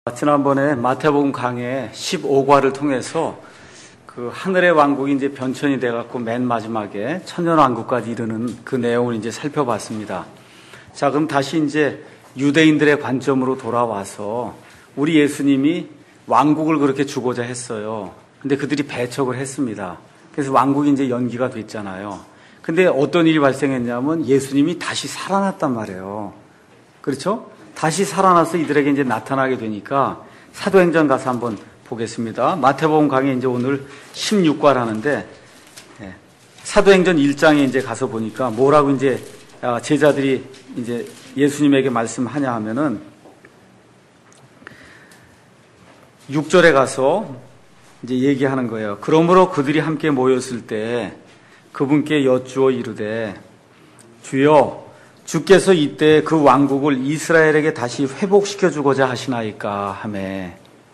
지난번에 마태복음 강해 15과를 통해서 그 하늘의 왕국이 이제 변천이 돼갖고 맨 마지막에 천년왕국까지 이르는 그 내용을 이제 살펴봤습니다. 자, 그럼 다시 이제 유대인들의 관점으로 돌아와서 우리 예수님이 왕국을 그렇게 주고자 했어요. 근데 그들이 배척을 했습니다. 그래서 왕국이 이제 연기가 됐잖아요. 근데 어떤 일이 발생했냐면 예수님이 다시 살아났단 말이에요. 그렇죠? 다시 살아나서 이들에게 이제 나타나게 되니까 사도행전 가서 한번 보겠습니다. 마태복음 강의 이제 오늘 16과라는데 사도행전 1장에 이제 가서 보니까 뭐라고 이제 제자들이 이제 예수님에게 말씀하냐 하면은 6절에 가서 이제 얘기하는 거예요. 그러므로 그들이 함께 모였을 때 그분께 여쭈어 이르되 주여 주께서 이때 그 왕국을 이스라엘에게 다시 회복시켜 주고자 하시나이까 하매.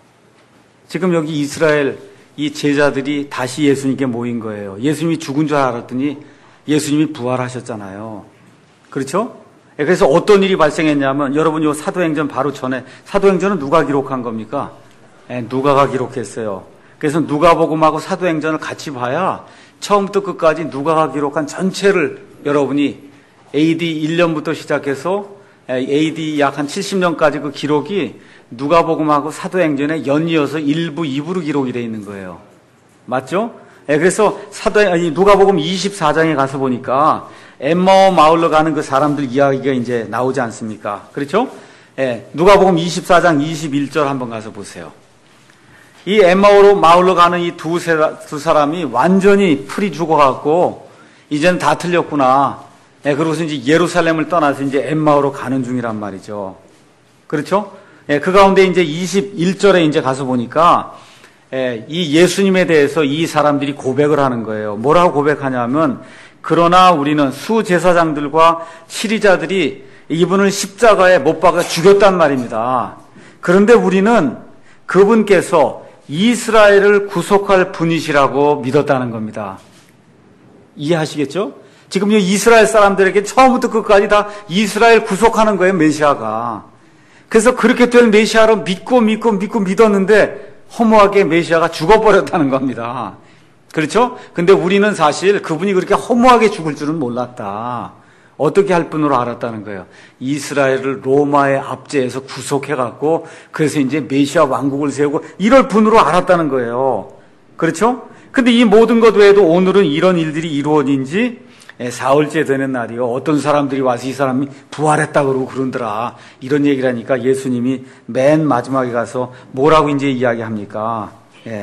지금 여기 이스라엘 이 제자들이 다시 예수님께 모인 거예요. 예수님이 죽은 줄 알았더니 예수님이 부활하셨잖아요. 그렇죠? 그래서 어떤 일이 발생했냐면 여러분 요 사도행전 바로 전에 사도행전은 누가 기록한 겁니까? 누가가 기록했어요. 그래서 누가복음하고 사도행전을 같이 봐야 처음부터 끝까지 누가가 기록한 전체를 여러분이 AD 1년부터 시작해서 AD 약 한 70년까지 그 기록이 누가복음하고 사도행전에 연이어서 1부, 2부로 기록이 되어 있는 거예요. 맞죠? 그래서 누가복음 24장에 가서 보니까 엠마오 마을로 가는 그 사람들 이야기가 이제 나오지 않습니까? 그렇죠? 누가복음 24장 21절 한번 가서 보세요. 이 엠마오 마을로 가는 이 두 사람이 완전히 풀이 죽어갖고 이제는 다 틀렸구나. 그러고서 이제 예루살렘을 떠나서 이제 엠마오로 가는 중이란 말이죠. 그렇죠? 그 가운데 이제 21절에 이제 가서 보니까 이 예수님에 대해서 이 사람들이 고백을 하는 거예요. 뭐라고 고백하냐면 그러나 우리는 수제사장들과 치리자들이 이분을 십자가에 못 박아 죽였단 말입니다. 그런데 우리는 그분께서 이스라엘을 구속할 분이시라고 믿었다는 겁니다. 이해하시겠죠? 지금 이 이스라엘 사람들에게 처음부터 끝까지 다 이스라엘 구속하는 거예요, 메시아가. 그래서 그렇게 될 메시아로 믿고 믿었는데 허무하게 메시아가 죽어버렸다는 겁니다. 그렇죠? 근데 우리는 사실 그분이 그렇게 허무하게 죽을 줄은 몰랐다. 어떻게 할 분으로 알았다는 거예요. 이스라엘을 로마의 압제에서 구속해갖고 그래서 이제 메시아 왕국을 세우고 이럴 분으로 알았다는 거예요. 그렇죠? 근데 이 모든 것 외에도 오늘은 이런 일들이 이루어진 지 사흘째 되는 날이요. 어떤 사람들이 와서 이 사람이 부활했다 그러고 그러더라. 이런 얘기를 하니까 예수님이 맨 마지막에 가서 뭐라고 이제 이야기합니까?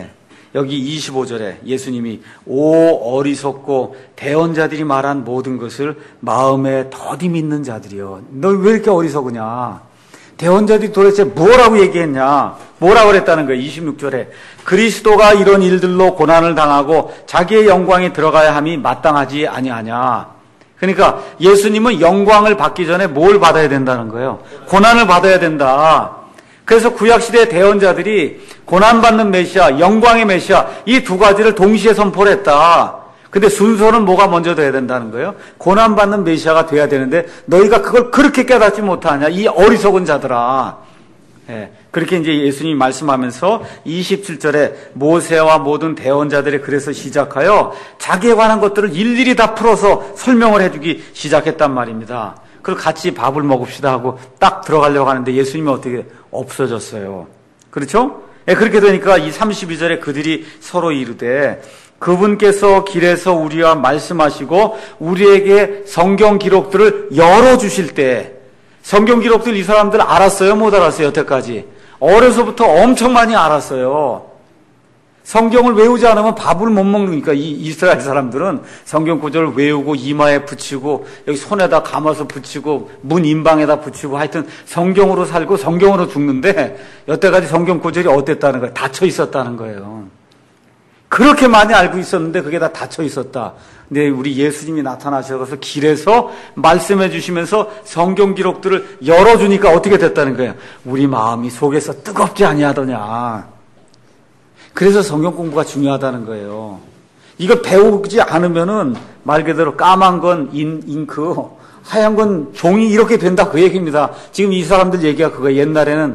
여기 25절에 예수님이 오 어리석고 대언자들이 말한 모든 것을 마음에 더디 믿는 자들이여. 너 왜 이렇게 어리석으냐? 대언자들이 도대체 뭐라고 얘기했냐? 뭐라고 그랬다는 거예요. 26절에 그리스도가 이런 일들로 고난을 당하고 자기의 영광에 들어가야 함이 마땅하지 아니하냐. 그러니까 예수님은 영광을 받기 전에 뭘 받아야 된다는 거예요. 고난을 받아야 된다. 그래서 구약시대 대언자들이 고난받는 메시아, 영광의 메시아 이 두 가지를 동시에 선포를 했다. 근데 순서는 뭐가 먼저 돼야 된다는 거예요? 고난받는 메시아가 돼야 되는데 너희가 그걸 그렇게 깨닫지 못하냐? 이 어리석은 자들아. 그렇게 이제 예수님이 말씀하면서 27절에 모세와 모든 대언자들이 그래서 시작하여 자기에 관한 것들을 일일이 다 풀어서 설명을 해주기 시작했단 말입니다. 그리고 같이 밥을 먹읍시다 하고 딱 들어가려고 하는데 예수님이 어떻게 없어졌어요. 그렇죠? 그렇게 되니까 이 32절에 그들이 서로 이르되 그분께서 길에서 우리와 말씀하시고 우리에게 성경 기록들을 열어주실 때 성경 기록들 이 사람들 알았어요? 못 알았어요? 여태까지? 어려서부터 엄청 많이 알았어요. 성경을 외우지 않으면 밥을 못 먹으니까 이 이스라엘 사람들은 성경 구절을 외우고 이마에 붙이고 여기 손에다 감아서 붙이고 문 인방에다 붙이고 하여튼 성경으로 살고 성경으로 죽는데 여태까지 성경 구절이 어땠다는 거예요? 닫혀 있었다는 거예요. 그렇게 많이 알고 있었는데 그게 다 닫혀 있었다. 근데 우리 예수님이 나타나셔서 길에서 말씀해 주시면서 성경 기록들을 열어주니까 어떻게 됐다는 거예요? 우리 마음이 속에서 뜨겁지 아니하더냐. 그래서 성경 공부가 중요하다는 거예요. 이거 배우지 않으면은 말 그대로 까만 건 잉크, 하얀 건 종이 이렇게 된다 그 얘기입니다. 지금 이 사람들 얘기가 그거 옛날에는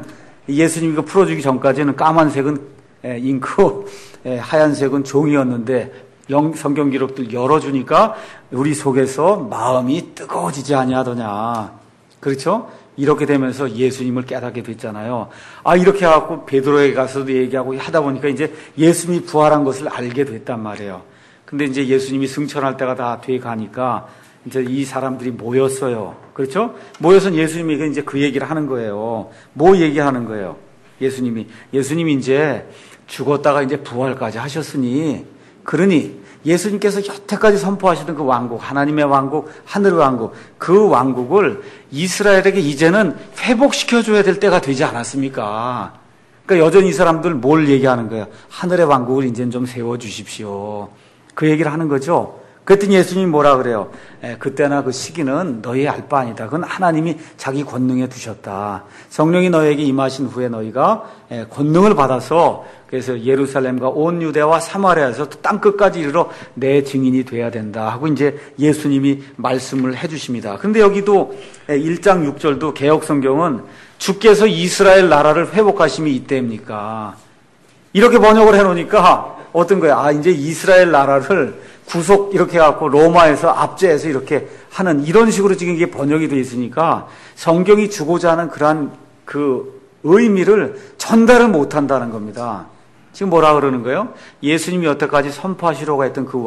예수님이 그 풀어주기 전까지는 까만색은 잉크, 하얀색은 종이었는데 성경 기록들 열어주니까 우리 속에서 마음이 뜨거워지지 아니하더냐. 그렇죠? 이렇게 되면서 예수님을 깨닫게 됐잖아요. 이렇게 해갖고 베드로에게 가서도 얘기하고 하다 보니까 이제 예수님이 부활한 것을 알게 됐단 말이에요. 근데 이제 예수님이 승천할 때가 다 돼 가니까 이제 이 사람들이 모였어요. 그렇죠? 모여서 예수님에게 이제 그 얘기를 하는 거예요. 뭐 얘기하는 거예요? 예수님이 이제 죽었다가 이제 부활까지 하셨으니, 그러니 예수님께서 여태까지 선포하시던 그 왕국, 하나님의 왕국, 하늘의 왕국, 그 왕국을 이스라엘에게 이제는 회복시켜줘야 될 때가 되지 않았습니까? 그러니까 여전히 이 사람들 뭘 얘기하는 거예요? 하늘의 왕국을 이제는 좀 세워주십시오. 그 얘기를 하는 거죠. 그랬더니 예수님이 뭐라 그래요? 그때나 그 시기는 너희의 알 바 아니다. 그건 하나님이 자기 권능에 두셨다. 성령이 너희에게 임하신 후에 너희가 권능을 받아서 그래서 예루살렘과 온 유대와 사마리아에서 땅 끝까지 이르러 내 증인이 돼야 된다 하고 이제 예수님이 말씀을 해주십니다. 그런데 여기도 1장 6절도 개역 성경은 주께서 이스라엘 나라를 회복하심이 이때입니까? 이렇게 번역을 해놓으니까 어떤 거야? 이제 이스라엘 나라를 구속 이렇게 해갖고 로마에서 압제해서 이렇게 하는 이런 식으로 지금 이게 번역이 되어 있으니까 성경이 주고자 하는 그러한 그 의미를 전달을 못한다는 겁니다. 지금 뭐라 그러는 거예요? 예수님이 여태까지 선포하시려고 했던 그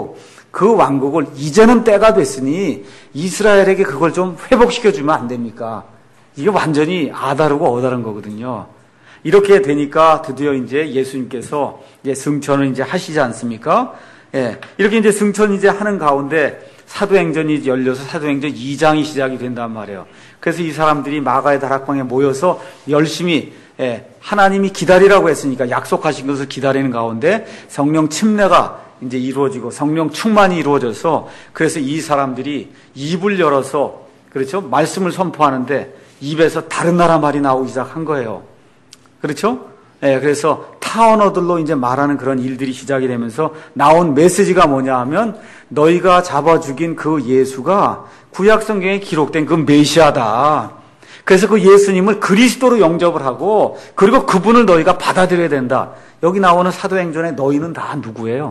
왕국을 이제는 때가 됐으니 이스라엘에게 그걸 좀 회복시켜주면 안 됩니까? 이게 완전히 아다르고 어다른 거거든요. 이렇게 되니까 드디어 이제 예수님께서 이제 승천을 이제 하시지 않습니까? 이렇게 이제 승천 이제 하는 가운데 사도행전이 열려서 사도행전 2장이 시작이 된단 말이에요. 그래서 이 사람들이 마가의 다락방에 모여서 열심히 하나님이 기다리라고 했으니까 약속하신 것을 기다리는 가운데 성령 침례가 이제 이루어지고 성령 충만이 이루어져서 그래서 이 사람들이 입을 열어서 그렇죠? 말씀을 선포하는데 입에서 다른 나라 말이 나오기 시작한 거예요. 그렇죠? 그래서 타 언어들로 이제 말하는 그런 일들이 시작이 되면서 나온 메시지가 뭐냐 하면 너희가 잡아 죽인 그 예수가 구약 성경에 기록된 그 메시아다. 그래서 그 예수님을 그리스도로 영접을 하고 그리고 그분을 너희가 받아들여야 된다. 여기 나오는 사도행전에 너희는 다 누구예요?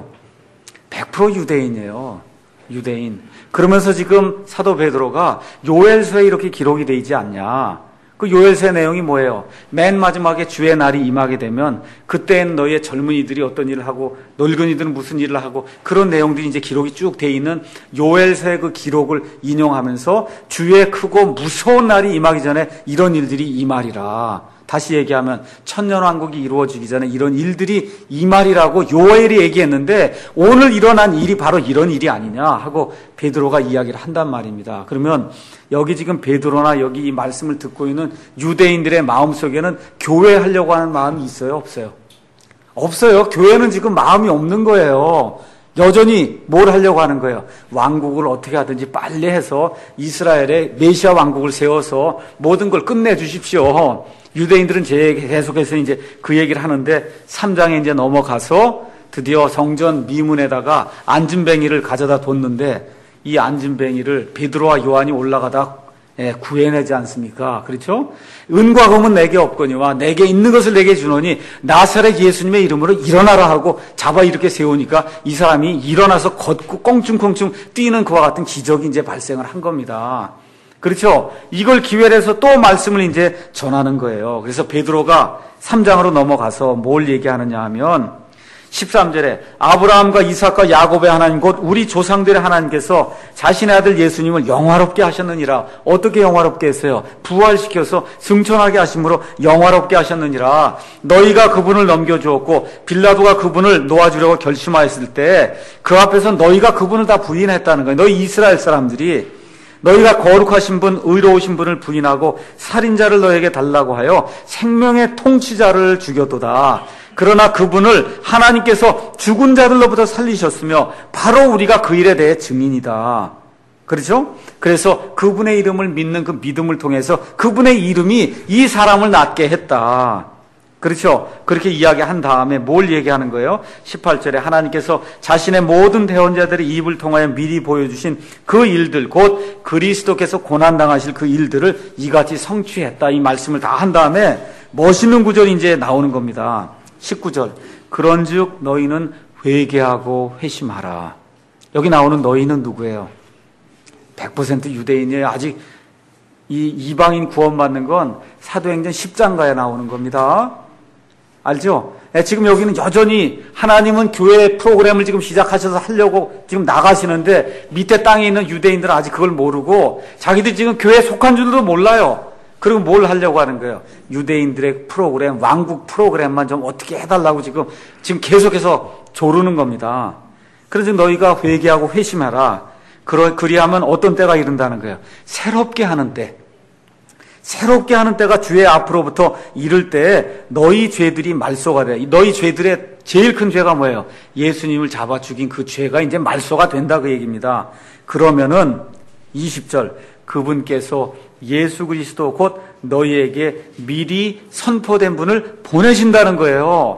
100% 유대인이에요. 유대인. 그러면서 지금 사도 베드로가 요엘서에 이렇게 기록이 되어 있지 않냐. 그 요엘서의 내용이 뭐예요? 맨 마지막에 주의 날이 임하게 되면 그때는 너희의 젊은이들이 어떤 일을 하고 늙은이들은 무슨 일을 하고 그런 내용들이 이제 기록이 쭉 돼 있는 요엘서의 그 기록을 인용하면서 주의 크고 무서운 날이 임하기 전에 이런 일들이 임하리라. 다시 얘기하면 천년왕국이 이루어지기 전에 이런 일들이 임하리라고 요엘이 얘기했는데 오늘 일어난 일이 바로 이런 일이 아니냐 하고 베드로가 이야기를 한단 말입니다. 그러면 여기 지금 베드로나 여기 이 말씀을 듣고 있는 유대인들의 마음속에는 교회하려고 하는 마음이 있어요? 없어요? 없어요. 교회는 지금 마음이 없는 거예요. 여전히 뭘 하려고 하는 거예요? 왕국을 어떻게 하든지 빨리 해서 이스라엘의 메시아 왕국을 세워서 모든 걸 끝내주십시오. 유대인들은 계속해서 이제 그 얘기를 하는데 3장에 이제 넘어가서 드디어 성전 미문에다가 안진뱅이를 가져다 뒀는데 이 안진뱅이를 베드로와 요한이 올라가다 구해내지 않습니까? 그렇죠? 은과 금은 내게 없거니와 내게 있는 것을 내게 주노니 나사렛 예수님의 이름으로 일어나라 하고 잡아 이렇게 세우니까 이 사람이 일어나서 걷고 껑충껑충 뛰는 그와 같은 기적이 이제 발생을 한 겁니다. 그렇죠? 이걸 기회로 해서 또 말씀을 이제 전하는 거예요. 그래서 베드로가 3장으로 넘어가서 뭘 얘기하느냐 하면 13절에 아브라함과 이삭과 야곱의 하나님 곧 우리 조상들의 하나님께서 자신의 아들 예수님을 영화롭게 하셨느니라. 어떻게 영화롭게 했어요? 부활시켜서 승천하게 하심으로 영화롭게 하셨느니라. 너희가 그분을 넘겨주었고 빌라도가 그분을 놓아주려고 결심하였을 때 그 앞에서 너희가 그분을 다 부인했다는 거예요. 너희 이스라엘 사람들이 너희가 거룩하신 분, 의로우신 분을 부인하고 살인자를 너에게 달라고 하여 생명의 통치자를 죽였도다. 그러나 그분을 하나님께서 죽은 자들로부터 살리셨으며 바로 우리가 그 일에 대해 증인이다. 그렇죠? 그래서 그분의 이름을 믿는 그 믿음을 통해서 그분의 이름이 이 사람을 낫게 했다. 그렇죠? 그렇게 이야기한 다음에 뭘 얘기하는 거예요? 18절에 하나님께서 자신의 모든 대언자들의 입을 통하여 미리 보여주신 그 일들, 곧 그리스도께서 고난당하실 그 일들을 이같이 성취했다. 이 말씀을 다 한 다음에 멋있는 구절이 이제 나오는 겁니다. 19절. 그런즉 너희는 회개하고 회심하라. 여기 나오는 너희는 누구예요? 100% 유대인이에요. 아직 이 이방인 구원받는 건 사도행전 10장가에 나오는 겁니다. 알죠? 지금 여기는 여전히 하나님은 교회 프로그램을 지금 시작하셔서 하려고 지금 나가시는데 밑에 땅에 있는 유대인들은 아직 그걸 모르고 자기들 지금 교회에 속한 줄도 몰라요. 그리고 뭘 하려고 하는 거예요? 유대인들의 프로그램, 왕국 프로그램만 좀 어떻게 해달라고 지금 계속해서 조르는 겁니다. 그래서 너희가 회개하고 회심하라. 그리하면 어떤 때가 이른다는 거예요? 새롭게 하는 때. 새롭게 하는 때가 주의 앞으로부터 이를 때 너희 죄들이 말소가 돼. 너희 죄들의 제일 큰 죄가 뭐예요? 예수님을 잡아 죽인 그 죄가 이제 말소가 된다 그 얘기입니다. 그러면은 20절 그분께서 예수 그리스도 곧 너희에게 미리 선포된 분을 보내신다는 거예요.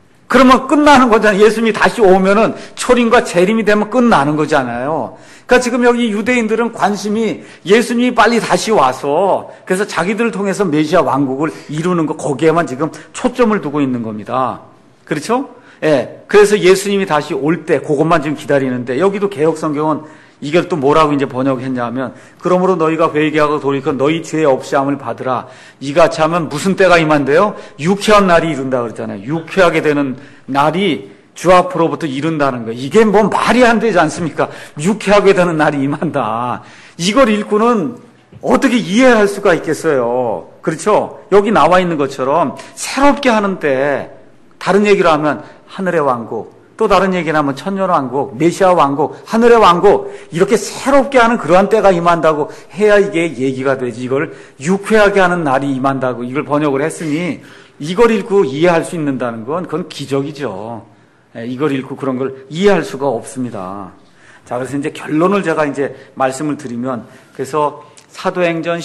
그러면 끝나는 거잖아요. 예수님이 다시 오면은 초림과 재림이 되면 끝나는 거잖아요. 그러니까 지금 여기 유대인들은 관심이 예수님이 빨리 다시 와서 그래서 자기들을 통해서 메시아 왕국을 이루는 거 거기에만 지금 초점을 두고 있는 겁니다. 그렇죠? 예. 그래서 예수님이 다시 올 때 그것만 지금 기다리는데 여기도 개역 성경은 이걸 또 뭐라고 이제 번역했냐면 그러므로 너희가 회개하고 돌이켜 너희 죄의 없이함을 받으라. 이같이 하면 무슨 때가 임한대요? 유쾌한 날이 이룬다 그랬잖아요. 유쾌하게 되는 날이 주 앞으로부터 이룬다는 거예요. 이게 뭐 말이 안 되지 않습니까? 유쾌하게 되는 날이 임한다. 이걸 읽고는 어떻게 이해할 수가 있겠어요? 그렇죠? 여기 나와 있는 것처럼 새롭게 하는데 다른 얘기로 하면 하늘의 왕국 또 다른 얘기를 하면 천년왕국, 메시아 왕국, 하늘의 왕국 이렇게 새롭게 하는 그러한 때가 임한다고 해야 이게 얘기가 되지. 이걸 유쾌하게 하는 날이 임한다고 이걸 번역을 했으니 이걸 읽고 이해할 수 있는다는 건 그건 기적이죠. 이걸 읽고 그런 걸 이해할 수가 없습니다. 자, 그래서 이제 결론을 제가 이제 말씀을 드리면 그래서 사도행전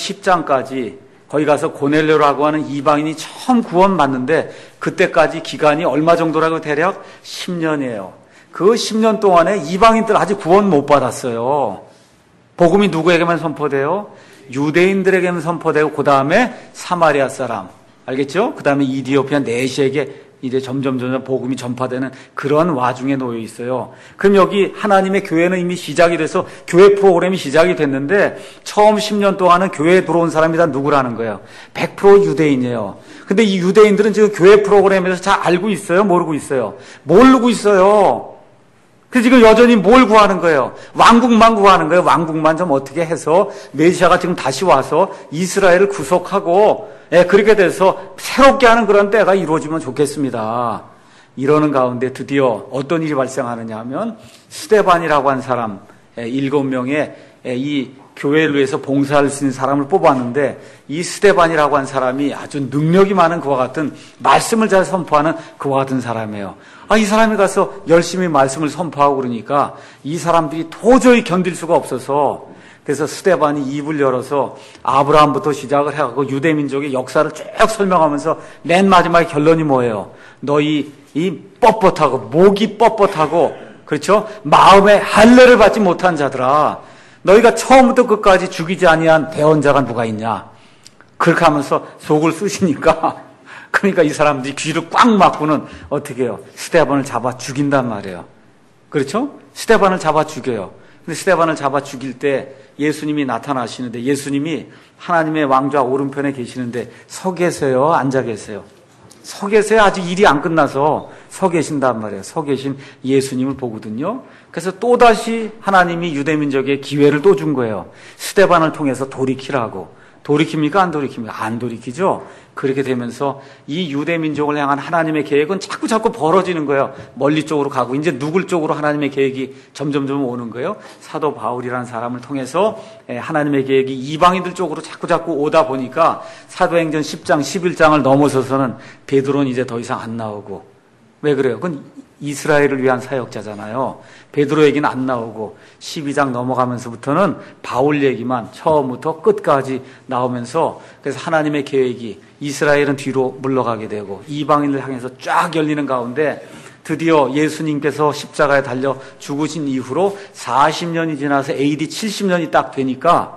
10장까지 거기 가서 고넬료라고 하는 이방인이 처음 구원받는데 그때까지 기간이 얼마 정도라고 대략 10년이에요. 그 10년 동안에 이방인들 아직 구원 못 받았어요. 복음이 누구에게만 선포돼요? 유대인들에게만 선포되고 그 다음에 사마리아 사람 알겠죠? 그 다음에 이디오피아 내시에게 이제 점점 복음이 전파되는 그런 와중에 놓여 있어요. 그럼 여기 하나님의 교회는 이미 시작이 돼서 교회 프로그램이 시작이 됐는데 처음 10년 동안은 교회에 들어온 사람이 다 누구라는 거예요? 100% 유대인이에요. 근데 이 유대인들은 지금 교회 프로그램에서 잘 알고 있어요? 모르고 있어요? 모르고 있어요. 그래서 지금 여전히 뭘 구하는 거예요? 왕국만 구하는 거예요. 왕국만 좀 어떻게 해서 메시아가 지금 다시 와서 이스라엘을 구속하고 그렇게 돼서 새롭게 하는 그런 때가 이루어지면 좋겠습니다. 이러는 가운데 드디어 어떤 일이 발생하느냐 하면 스데반이라고 한 사람 7명의 이 교회를 위해서 봉사할 수 있는 사람을 뽑았는데 이 스데반이라고 한 사람이 아주 능력이 많은 그와 같은 말씀을 잘 선포하는 그와 같은 사람이에요. 이 사람이 가서 열심히 말씀을 선포하고 그러니까 이 사람들이 도저히 견딜 수가 없어서 그래서 스데반이 입을 열어서 아브라함부터 시작을 해가지고 유대민족의 역사를 쭉 설명하면서 맨 마지막에 결론이 뭐예요? 너희 이 뻣뻣하고 목이 뻣뻣하고 그렇죠? 마음에 할례를 받지 못한 자들아 너희가 처음부터 끝까지 죽이지 아니한 대언자가 누가 있냐? 그렇게 하면서 속을 쓰시니까 그러니까 이 사람들이 귀를 꽉 막고는 어떻게 해요? 스데반을 잡아 죽인단 말이에요. 그렇죠? 스데반을 잡아 죽여요. 근데 스데반을 잡아 죽일 때 예수님이 나타나시는데 예수님이 하나님의 왕좌 오른편에 계시는데 서 계세요? 앉아 계세요? 서 계세요? 아직 일이 안 끝나서 서 계신단 말이에요. 서 계신 예수님을 보거든요. 그래서 또다시 하나님이 유대민족에 기회를 또 준 거예요. 스데반을 통해서 돌이키라고. 돌이킵니까? 안 돌이킵니까? 안 돌이키죠? 그렇게 되면서 이 유대민족을 향한 하나님의 계획은 자꾸 벌어지는 거예요. 멀리 쪽으로 가고 이제 누굴 쪽으로 하나님의 계획이 점점 오는 거예요. 사도 바울이라는 사람을 통해서 하나님의 계획이 이방인들 쪽으로 자꾸 오다 보니까 사도행전 10장, 11장을 넘어서서는 베드로는 이제 더 이상 안 나오고 왜 그래요? 그건 이스라엘을 위한 사역자잖아요. 베드로 얘기는 안 나오고 12장 넘어가면서부터는 바울 얘기만 처음부터 끝까지 나오면서 그래서 하나님의 계획이 이스라엘은 뒤로 물러가게 되고 이방인을 향해서 쫙 열리는 가운데 드디어 예수님께서 십자가에 달려 죽으신 이후로 40년이 지나서 AD 70년이 딱 되니까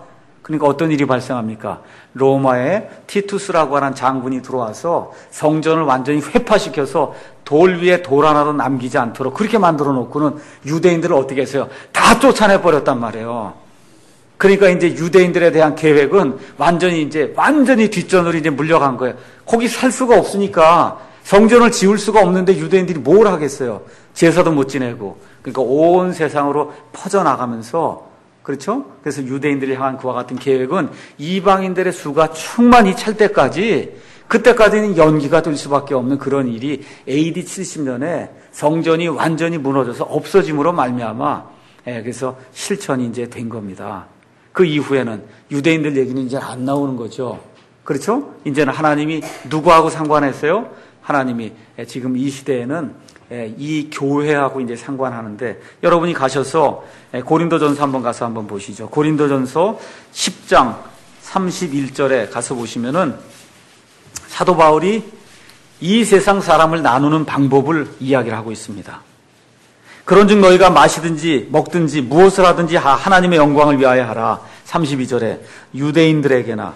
그러니까 어떤 일이 발생합니까? 로마에 티투스라고 하는 장군이 들어와서 성전을 완전히 회파시켜서 돌 위에 돌 하나도 남기지 않도록 그렇게 만들어 놓고는 유대인들을 어떻게 했어요? 다 쫓아내버렸단 말이에요. 그러니까 이제 유대인들에 대한 계획은 완전히 뒷전으로 이제 물려간 거예요. 거기 살 수가 없으니까 성전을 지을 수가 없는데 유대인들이 뭘 하겠어요? 제사도 못 지내고. 그러니까 온 세상으로 퍼져나가면서 그렇죠? 그래서 유대인들이 향한 그와 같은 계획은 이방인들의 수가 충만히 찰 때까지 그때까지는 연기가 될 수밖에 없는 그런 일이 AD 70년에 성전이 완전히 무너져서 없어짐으로 말미암아 그래서 실천이 이제 된 겁니다. 그 이후에는 유대인들 얘기는 이제 안 나오는 거죠. 그렇죠? 이제는 하나님이 누구하고 상관했어요? 하나님이 지금 이 시대에는 이 교회하고 이제 상관하는데 여러분이 가셔서 고린도전서 한번 가서 한번 보시죠. 고린도전서 10장 31절에 가서 보시면은 사도 바울이 이 세상 사람을 나누는 방법을 이야기를 하고 있습니다. 그런즉 너희가 마시든지 먹든지 무엇을 하든지 하나님의 영광을 위하여 하라. 32절에 유대인들에게나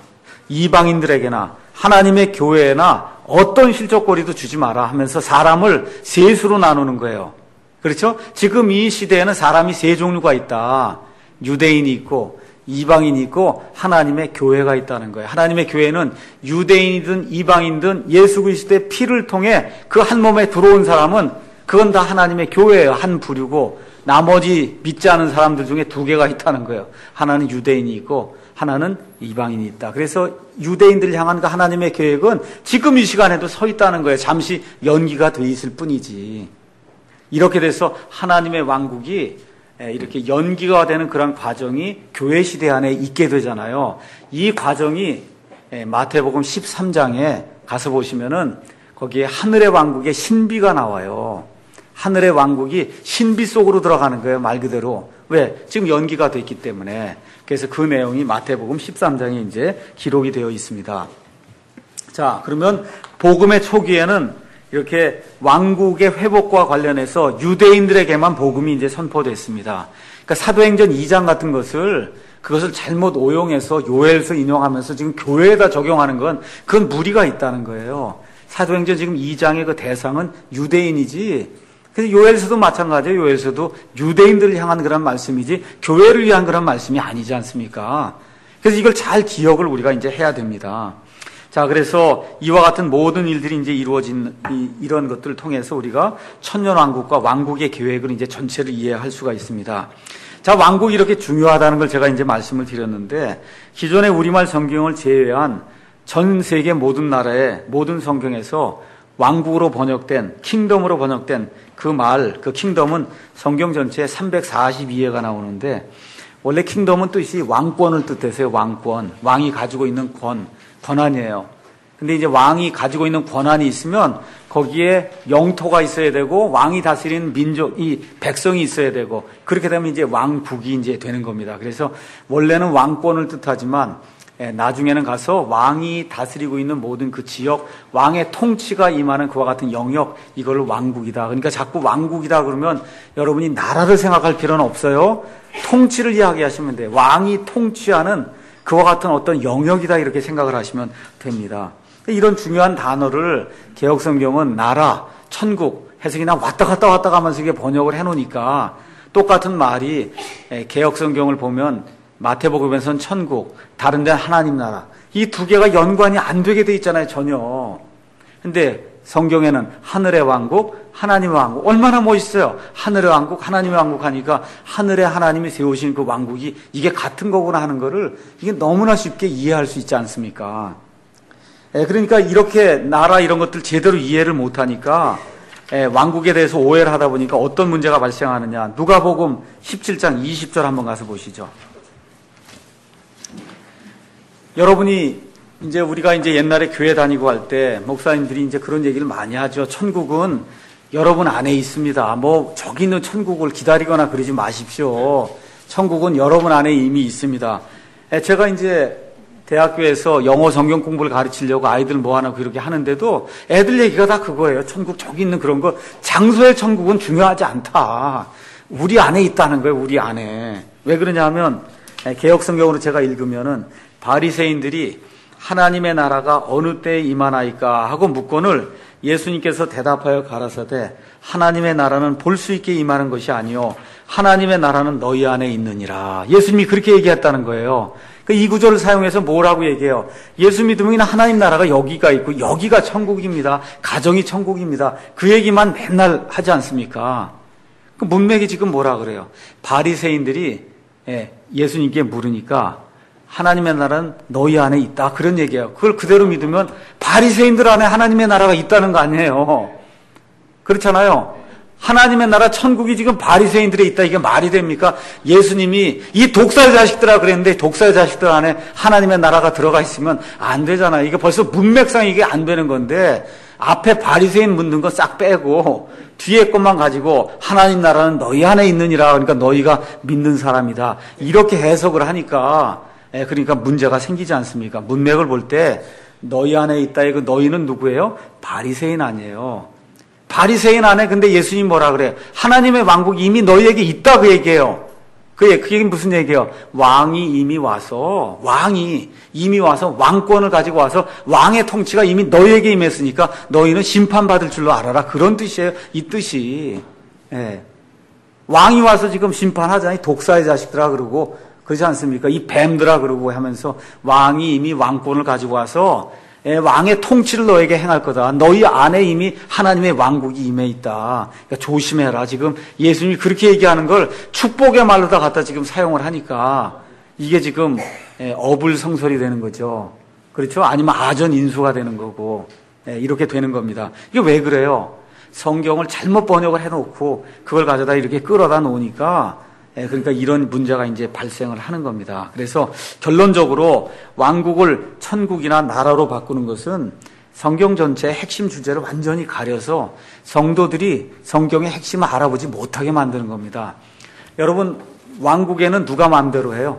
이방인들에게나 하나님의 교회에나 어떤 실족거리도 주지 마라 하면서 사람을 셋으로 나누는 거예요. 그렇죠? 지금 이 시대에는 사람이 세 종류가 있다. 유대인이 있고 이방인이 있고 하나님의 교회가 있다는 거예요. 하나님의 교회는 유대인이든 이방인이든 예수 그리스도의 피를 통해 그 한 몸에 들어온 사람은 그건 다 하나님의 교회예요. 한 부류고 나머지 믿지 않은 사람들 중에 두 개가 있다는 거예요. 하나는 유대인이 있고 하나는 이방인이 있다. 그래서 유대인들을 향한 그 하나님의 계획은 지금 이 시간에도 서 있다는 거예요. 잠시 연기가 돼 있을 뿐이지. 이렇게 돼서 하나님의 왕국이 이렇게 연기가 되는 그런 과정이 교회 시대 안에 있게 되잖아요. 이 과정이 마태복음 13장에 가서 보시면은 거기에 하늘의 왕국의 신비가 나와요. 하늘의 왕국이 신비 속으로 들어가는 거예요. 말 그대로. 왜? 지금 연기가 됐기 때문에. 그래서 그 내용이 마태복음 13장에 이제 기록이 되어 있습니다. 자, 그러면 복음의 초기에는 이렇게 왕국의 회복과 관련해서 유대인들에게만 복음이 이제 선포됐습니다. 그러니까 사도행전 2장 같은 그것을 잘못 오용해서 요엘서 인용하면서 지금 교회에다 적용하는 건 그건 무리가 있다는 거예요. 사도행전 지금 2장의 그 대상은 유대인이지. 그래서 요엘서도 마찬가지예요. 요엘서도 유대인들을 향한 그런 말씀이지 교회를 위한 그런 말씀이 아니지 않습니까? 그래서 이걸 잘 기억을 우리가 이제 해야 됩니다. 자, 그래서 이와 같은 모든 일들이 이제 이루어진 이런 것들을 통해서 우리가 천년왕국과 왕국의 계획을 이제 전체를 이해할 수가 있습니다. 자, 왕국이 이렇게 중요하다는 걸 제가 이제 말씀을 드렸는데 기존의 우리말 성경을 제외한 전 세계 모든 나라의 모든 성경에서 왕국으로 번역된, 킹덤으로 번역된 그 킹덤은 성경 전체에 342회가 나오는데 원래 킹덤은 뜻이 왕권을 뜻해서요. 왕권. 왕이 가지고 있는 권한이에요. 근데 이제 왕이 가지고 있는 권한이 있으면 거기에 영토가 있어야 되고 왕이 다스리는 민족이 백성이 있어야 되고 그렇게 되면 이제 왕국이 이제 되는 겁니다. 그래서 원래는 왕권을 뜻하지만 나중에는 가서 왕이 다스리고 있는 모든 그 지역, 왕의 통치가 임하는 그와 같은 영역, 이걸 왕국이다. 그러니까 자꾸 왕국이다 그러면 여러분이 나라를 생각할 필요는 없어요. 통치를 이야기하시면 돼요. 왕이 통치하는 그와 같은 어떤 영역이다 이렇게 생각을 하시면 됩니다. 이런 중요한 단어를 개역성경은 나라, 천국 해서 그냥 왔다 갔다 하면서 이게 번역을 해놓으니까 똑같은 말이 개역성경을 보면 마태복음에서는 천국, 다른 데는 하나님 나라. 이 두 개가 연관이 안 되게 돼 있잖아요, 전혀. 근데 성경에는 하늘의 왕국, 하나님의 왕국. 얼마나 멋있어요. 하늘의 왕국, 하나님의 왕국 하니까 하늘에 하나님이 세우신 그 왕국이 이게 같은 거구나 하는 거를 이게 너무나 쉽게 이해할 수 있지 않습니까? 그러니까 이렇게 나라 이런 것들 제대로 이해를 못하니까 왕국에 대해서 오해를 하다 보니까 어떤 문제가 발생하느냐. 누가복음 17장 20절 한번 가서 보시죠. 여러분이 이제 우리가 이제 옛날에 교회 다니고 할 때 목사님들이 이제 그런 얘기를 많이 하죠. 천국은 여러분 안에 있습니다. 뭐 저기 있는 천국을 기다리거나 그러지 마십시오. 천국은 여러분 안에 이미 있습니다. 제가 이제 대학교에서 영어 성경 공부를 가르치려고 아이들 모아놓고 이렇게 하는데도 애들 얘기가 다 그거예요. 천국 저기 있는 그런 거. 장소의 천국은 중요하지 않다. 우리 안에 있다는 거예요. 우리 안에. 왜 그러냐면 개역 성경으로 제가 읽으면은 바리새인들이 하나님의 나라가 어느 때에 임하나이까 하고 묻거늘 예수님께서 대답하여 가라사대 하나님의 나라는 볼 수 있게 임하는 것이 아니요 하나님의 나라는 너희 안에 있느니라. 예수님이 그렇게 얘기했다는 거예요. 이 구절을 사용해서 뭐라고 얘기해요? 예수 믿으면 하나님 나라가 여기가 있고 여기가 천국입니다. 가정이 천국입니다. 그 얘기만 맨날 하지 않습니까? 그 문맥이 지금 뭐라 그래요? 바리새인들이 예수님께 물으니까 하나님의 나라는 너희 안에 있다. 그런 얘기예요. 그걸 그대로 믿으면 바리새인들 안에 하나님의 나라가 있다는 거 아니에요. 그렇잖아요. 하나님의 나라 천국이 지금 바리새인들에 있다. 이게 말이 됩니까? 예수님이 이 독사의 자식들아 그랬는데 독사의 자식들 안에 하나님의 나라가 들어가 있으면 안 되잖아요. 이게 벌써 문맥상 이게 안 되는 건데 앞에 바리새인 묻는 거 싹 빼고 뒤에 것만 가지고 하나님 나라는 너희 안에 있느니라. 그러니까 너희가 믿는 사람이다. 이렇게 해석을 하니까 그러니까 문제가 생기지 않습니까? 문맥을 볼 때 너희 안에 있다. 이거 너희는 누구예요? 바리새인 아니에요. 바리새인 안에 근데 예수님 뭐라 그래요? 하나님의 왕국이 이미 너희에게 있다 그 얘기예요. 그 얘기는 무슨 얘기예요? 왕이 이미 와서 왕권을 가지고 와서 왕의 통치가 이미 너희에게 임했으니까 너희는 심판받을 줄로 알아라. 그런 뜻이에요. 이 뜻이. 왕이 와서 지금 심판하잖아요. 독사의 자식들아 그러고 그렇지 않습니까? 이 뱀들아 그러고 하면서 왕이 이미 왕권을 가지고 와서 왕의 통치를 너에게 행할 거다. 너희 안에 이미 하나님의 왕국이 임해 있다. 그러니까 조심해라. 지금 예수님이 그렇게 얘기하는 걸 축복의 말로다 갖다 지금 사용을 하니까 이게 지금 어불성설이 되는 거죠. 그렇죠? 아니면 아전인수가 되는 거고 이렇게 되는 겁니다. 이게 왜 그래요? 성경을 잘못 번역을 해놓고 그걸 가져다 이렇게 끌어다 놓으니까 그러니까 이런 문제가 이제 발생을 하는 겁니다. 그래서 결론적으로 왕국을 천국이나 나라로 바꾸는 것은 성경 전체의 핵심 주제를 완전히 가려서 성도들이 성경의 핵심을 알아보지 못하게 만드는 겁니다. 여러분, 왕국에는 누가 마음대로 해요?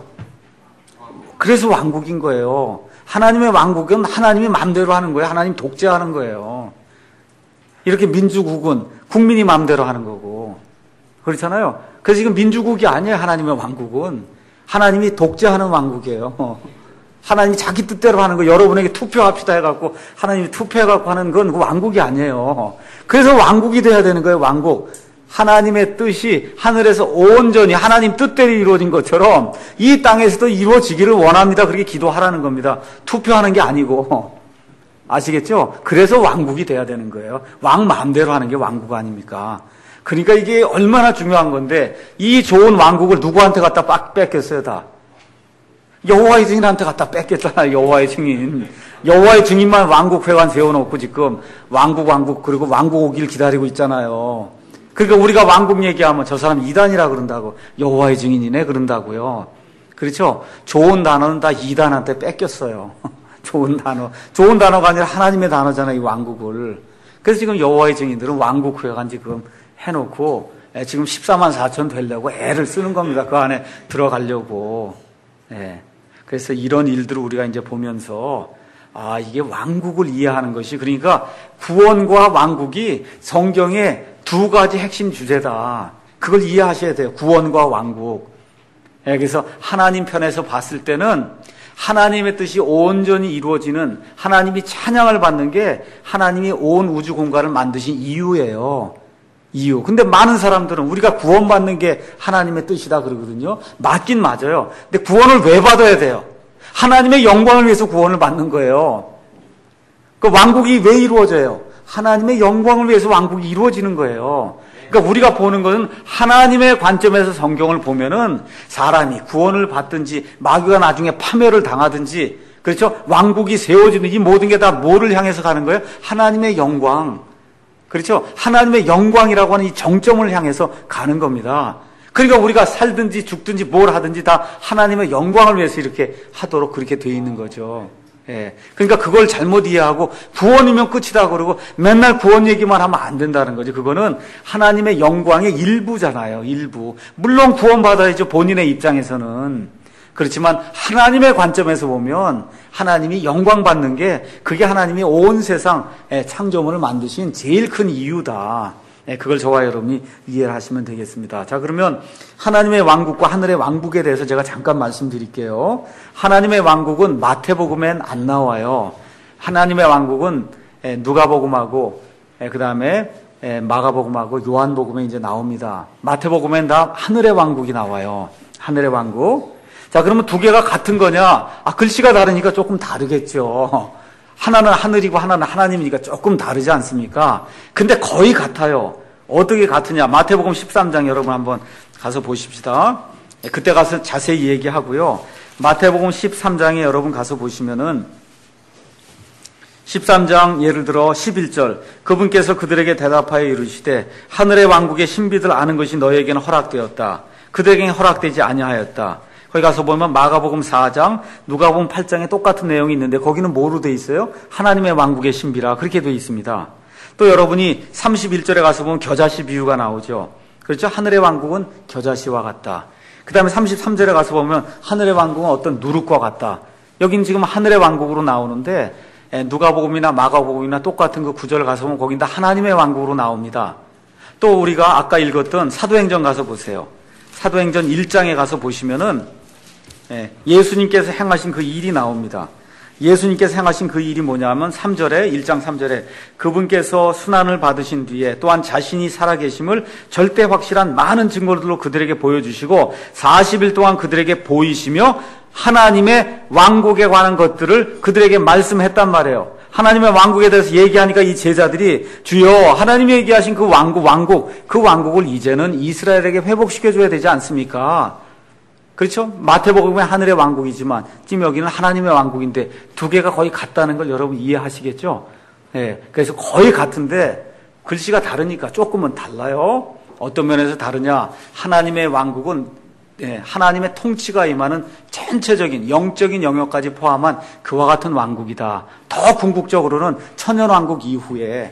그래서 왕국인 거예요. 하나님의 왕국은 하나님이 마음대로 하는 거예요. 하나님 독재하는 거예요. 이렇게 민주국은 국민이 마음대로 하는 거고. 그렇잖아요. 그래서 지금 민주국이 아니에요. 하나님의 왕국은. 하나님이 독재하는 왕국이에요. 하나님이 자기 뜻대로 하는 거, 여러분에게 투표합시다 해갖고 하나님이 투표해갖고 하는 건 그 왕국이 아니에요. 그래서 왕국이 돼야 되는 거예요. 왕국. 하나님의 뜻이 하늘에서 온전히 하나님 뜻대로 이루어진 것처럼 이 땅에서도 이루어지기를 원합니다. 그렇게 기도하라는 겁니다. 투표하는 게 아니고. 아시겠죠? 그래서 왕국이 돼야 되는 거예요. 왕 마음대로 하는 게 왕국 아닙니까? 그러니까 이게 얼마나 중요한 건데 이 좋은 왕국을 누구한테 갖다 뺏겼어요 다? 여호와의 증인한테 갖다 뺏겼잖아요. 여호와의 증인. 여호와의 증인만 왕국회관 세워놓고 지금 왕국 그리고 왕국 오기를 기다리고 있잖아요. 그러니까 우리가 왕국 얘기하면 저 사람 이단이라 그런다고 여호와의 증인이네 그런다고요. 그렇죠? 좋은 단어는 다 이단한테 뺏겼어요. 좋은 단어가 아니라 하나님의 단어잖아요. 이 왕국을. 그래서 지금 여호와의 증인들은 왕국회관 지금 해놓고 지금 14만 4천 되려고 애를 쓰는 겁니다. 그 안에 들어가려고. 그래서 이런 일들을 우리가 이제 보면서 이게 왕국을 이해하는 것이 그러니까 구원과 왕국이 성경의 두 가지 핵심 주제다. 그걸 이해하셔야 돼요. 구원과 왕국. 그래서 하나님 편에서 봤을 때는 하나님의 뜻이 온전히 이루어지는 하나님이 찬양을 받는 게 하나님이 온 우주 공간을 만드신 이유예요. 근데 많은 사람들은 우리가 구원받는 게 하나님의 뜻이다 그러거든요. 맞긴 맞아요. 근데 구원을 왜 받아야 돼요? 하나님의 영광을 위해서 구원을 받는 거예요. 그 왕국이 왜 이루어져요? 하나님의 영광을 위해서 왕국이 이루어지는 거예요. 그러니까 우리가 보는 것은 하나님의 관점에서 성경을 보면은 사람이 구원을 받든지 마귀가 나중에 파멸을 당하든지 그렇죠? 왕국이 세워지는 이 모든 게 다 뭐를 향해서 가는 거예요? 하나님의 영광. 그렇죠? 하나님의 영광이라고 하는 이 정점을 향해서 가는 겁니다. 그러니까 우리가 살든지 죽든지 뭘 하든지 다 하나님의 영광을 위해서 이렇게 하도록 그렇게 되어 있는 거죠. 그러니까 그걸 잘못 이해하고 구원이면 끝이다 그러고 맨날 구원 얘기만 하면 안 된다는 거죠. 그거는 하나님의 영광의 일부잖아요. 일부. 물론 구원받아야죠. 본인의 입장에서는. 그렇지만 하나님의 관점에서 보면 하나님이 영광 받는 게 그게 하나님이 온 세상 창조물을 만드신 제일 큰 이유다. 그걸 저와 여러분이 이해를 하시면 되겠습니다. 자, 그러면 하나님의 왕국과 하늘의 왕국에 대해서 제가 잠깐 말씀드릴게요. 하나님의 왕국은 마태복음엔 안 나와요. 하나님의 왕국은 누가복음하고 그 다음에 마가복음하고 요한복음에 이제 나옵니다. 마태복음엔 다 하늘의 왕국이 나와요. 하늘의 왕국. 자, 그러면 두 개가 같은 거냐? 글씨가 다르니까 조금 다르겠죠. 하나는 하늘이고 하나는 하나님이니까 조금 다르지 않습니까? 근데 거의 같아요. 어떻게 같으냐? 마태복음 13장 여러분 한번 가서 보십시다. 그때 가서 자세히 얘기하고요. 마태복음 13장에 여러분 가서 보시면은 13장 예를 들어 11절 그분께서 그들에게 대답하여 이르시되 하늘의 왕국의 신비들 아는 것이 너희에게는 허락되었다. 그들에게는 허락되지 아니하였다. 거기 가서 보면 마가복음 4장, 누가복음 8장에 똑같은 내용이 있는데 거기는 뭐로 돼 있어요? 하나님의 왕국의 신비라 그렇게 돼 있습니다. 또 여러분이 31절에 가서 보면 겨자씨 비유가 나오죠. 그렇죠? 하늘의 왕국은 겨자씨와 같다. 그 다음에 33절에 가서 보면 하늘의 왕국은 어떤 누룩과 같다. 여긴 지금 하늘의 왕국으로 나오는데 누가복음이나 마가복음이나 똑같은 그 구절 가서 보면 거긴 다 하나님의 왕국으로 나옵니다. 또 우리가 아까 읽었던 사도행전 가서 보세요. 사도행전 1장에 가서 보시면은 예수님께서 행하신 그 일이 나옵니다. 예수님께서 행하신 그 일이 뭐냐면 3절에 1장 3절에 그분께서 순환을 받으신 뒤에 또한 자신이 살아계심을 절대 확실한 많은 증거들로 그들에게 보여주시고 40일 동안 그들에게 보이시며 하나님의 왕국에 관한 것들을 그들에게 말씀했단 말이에요. 하나님의 왕국에 대해서 얘기하니까 이 제자들이 주여 하나님이 얘기하신 그 그 왕국을 이제는 이스라엘에게 회복시켜줘야 되지 않습니까? 그렇죠? 마태복음은 하늘의 왕국이지만 지금 여기는 하나님의 왕국인데 두 개가 거의 같다는 걸 여러분 이해하시겠죠? 그래서 거의 같은데 글씨가 다르니까 조금은 달라요. 어떤 면에서 다르냐? 하나님의 왕국은 하나님의 통치가 임하는 전체적인 영적인 영역까지 포함한 그와 같은 왕국이다. 더 궁극적으로는 천년왕국 이후에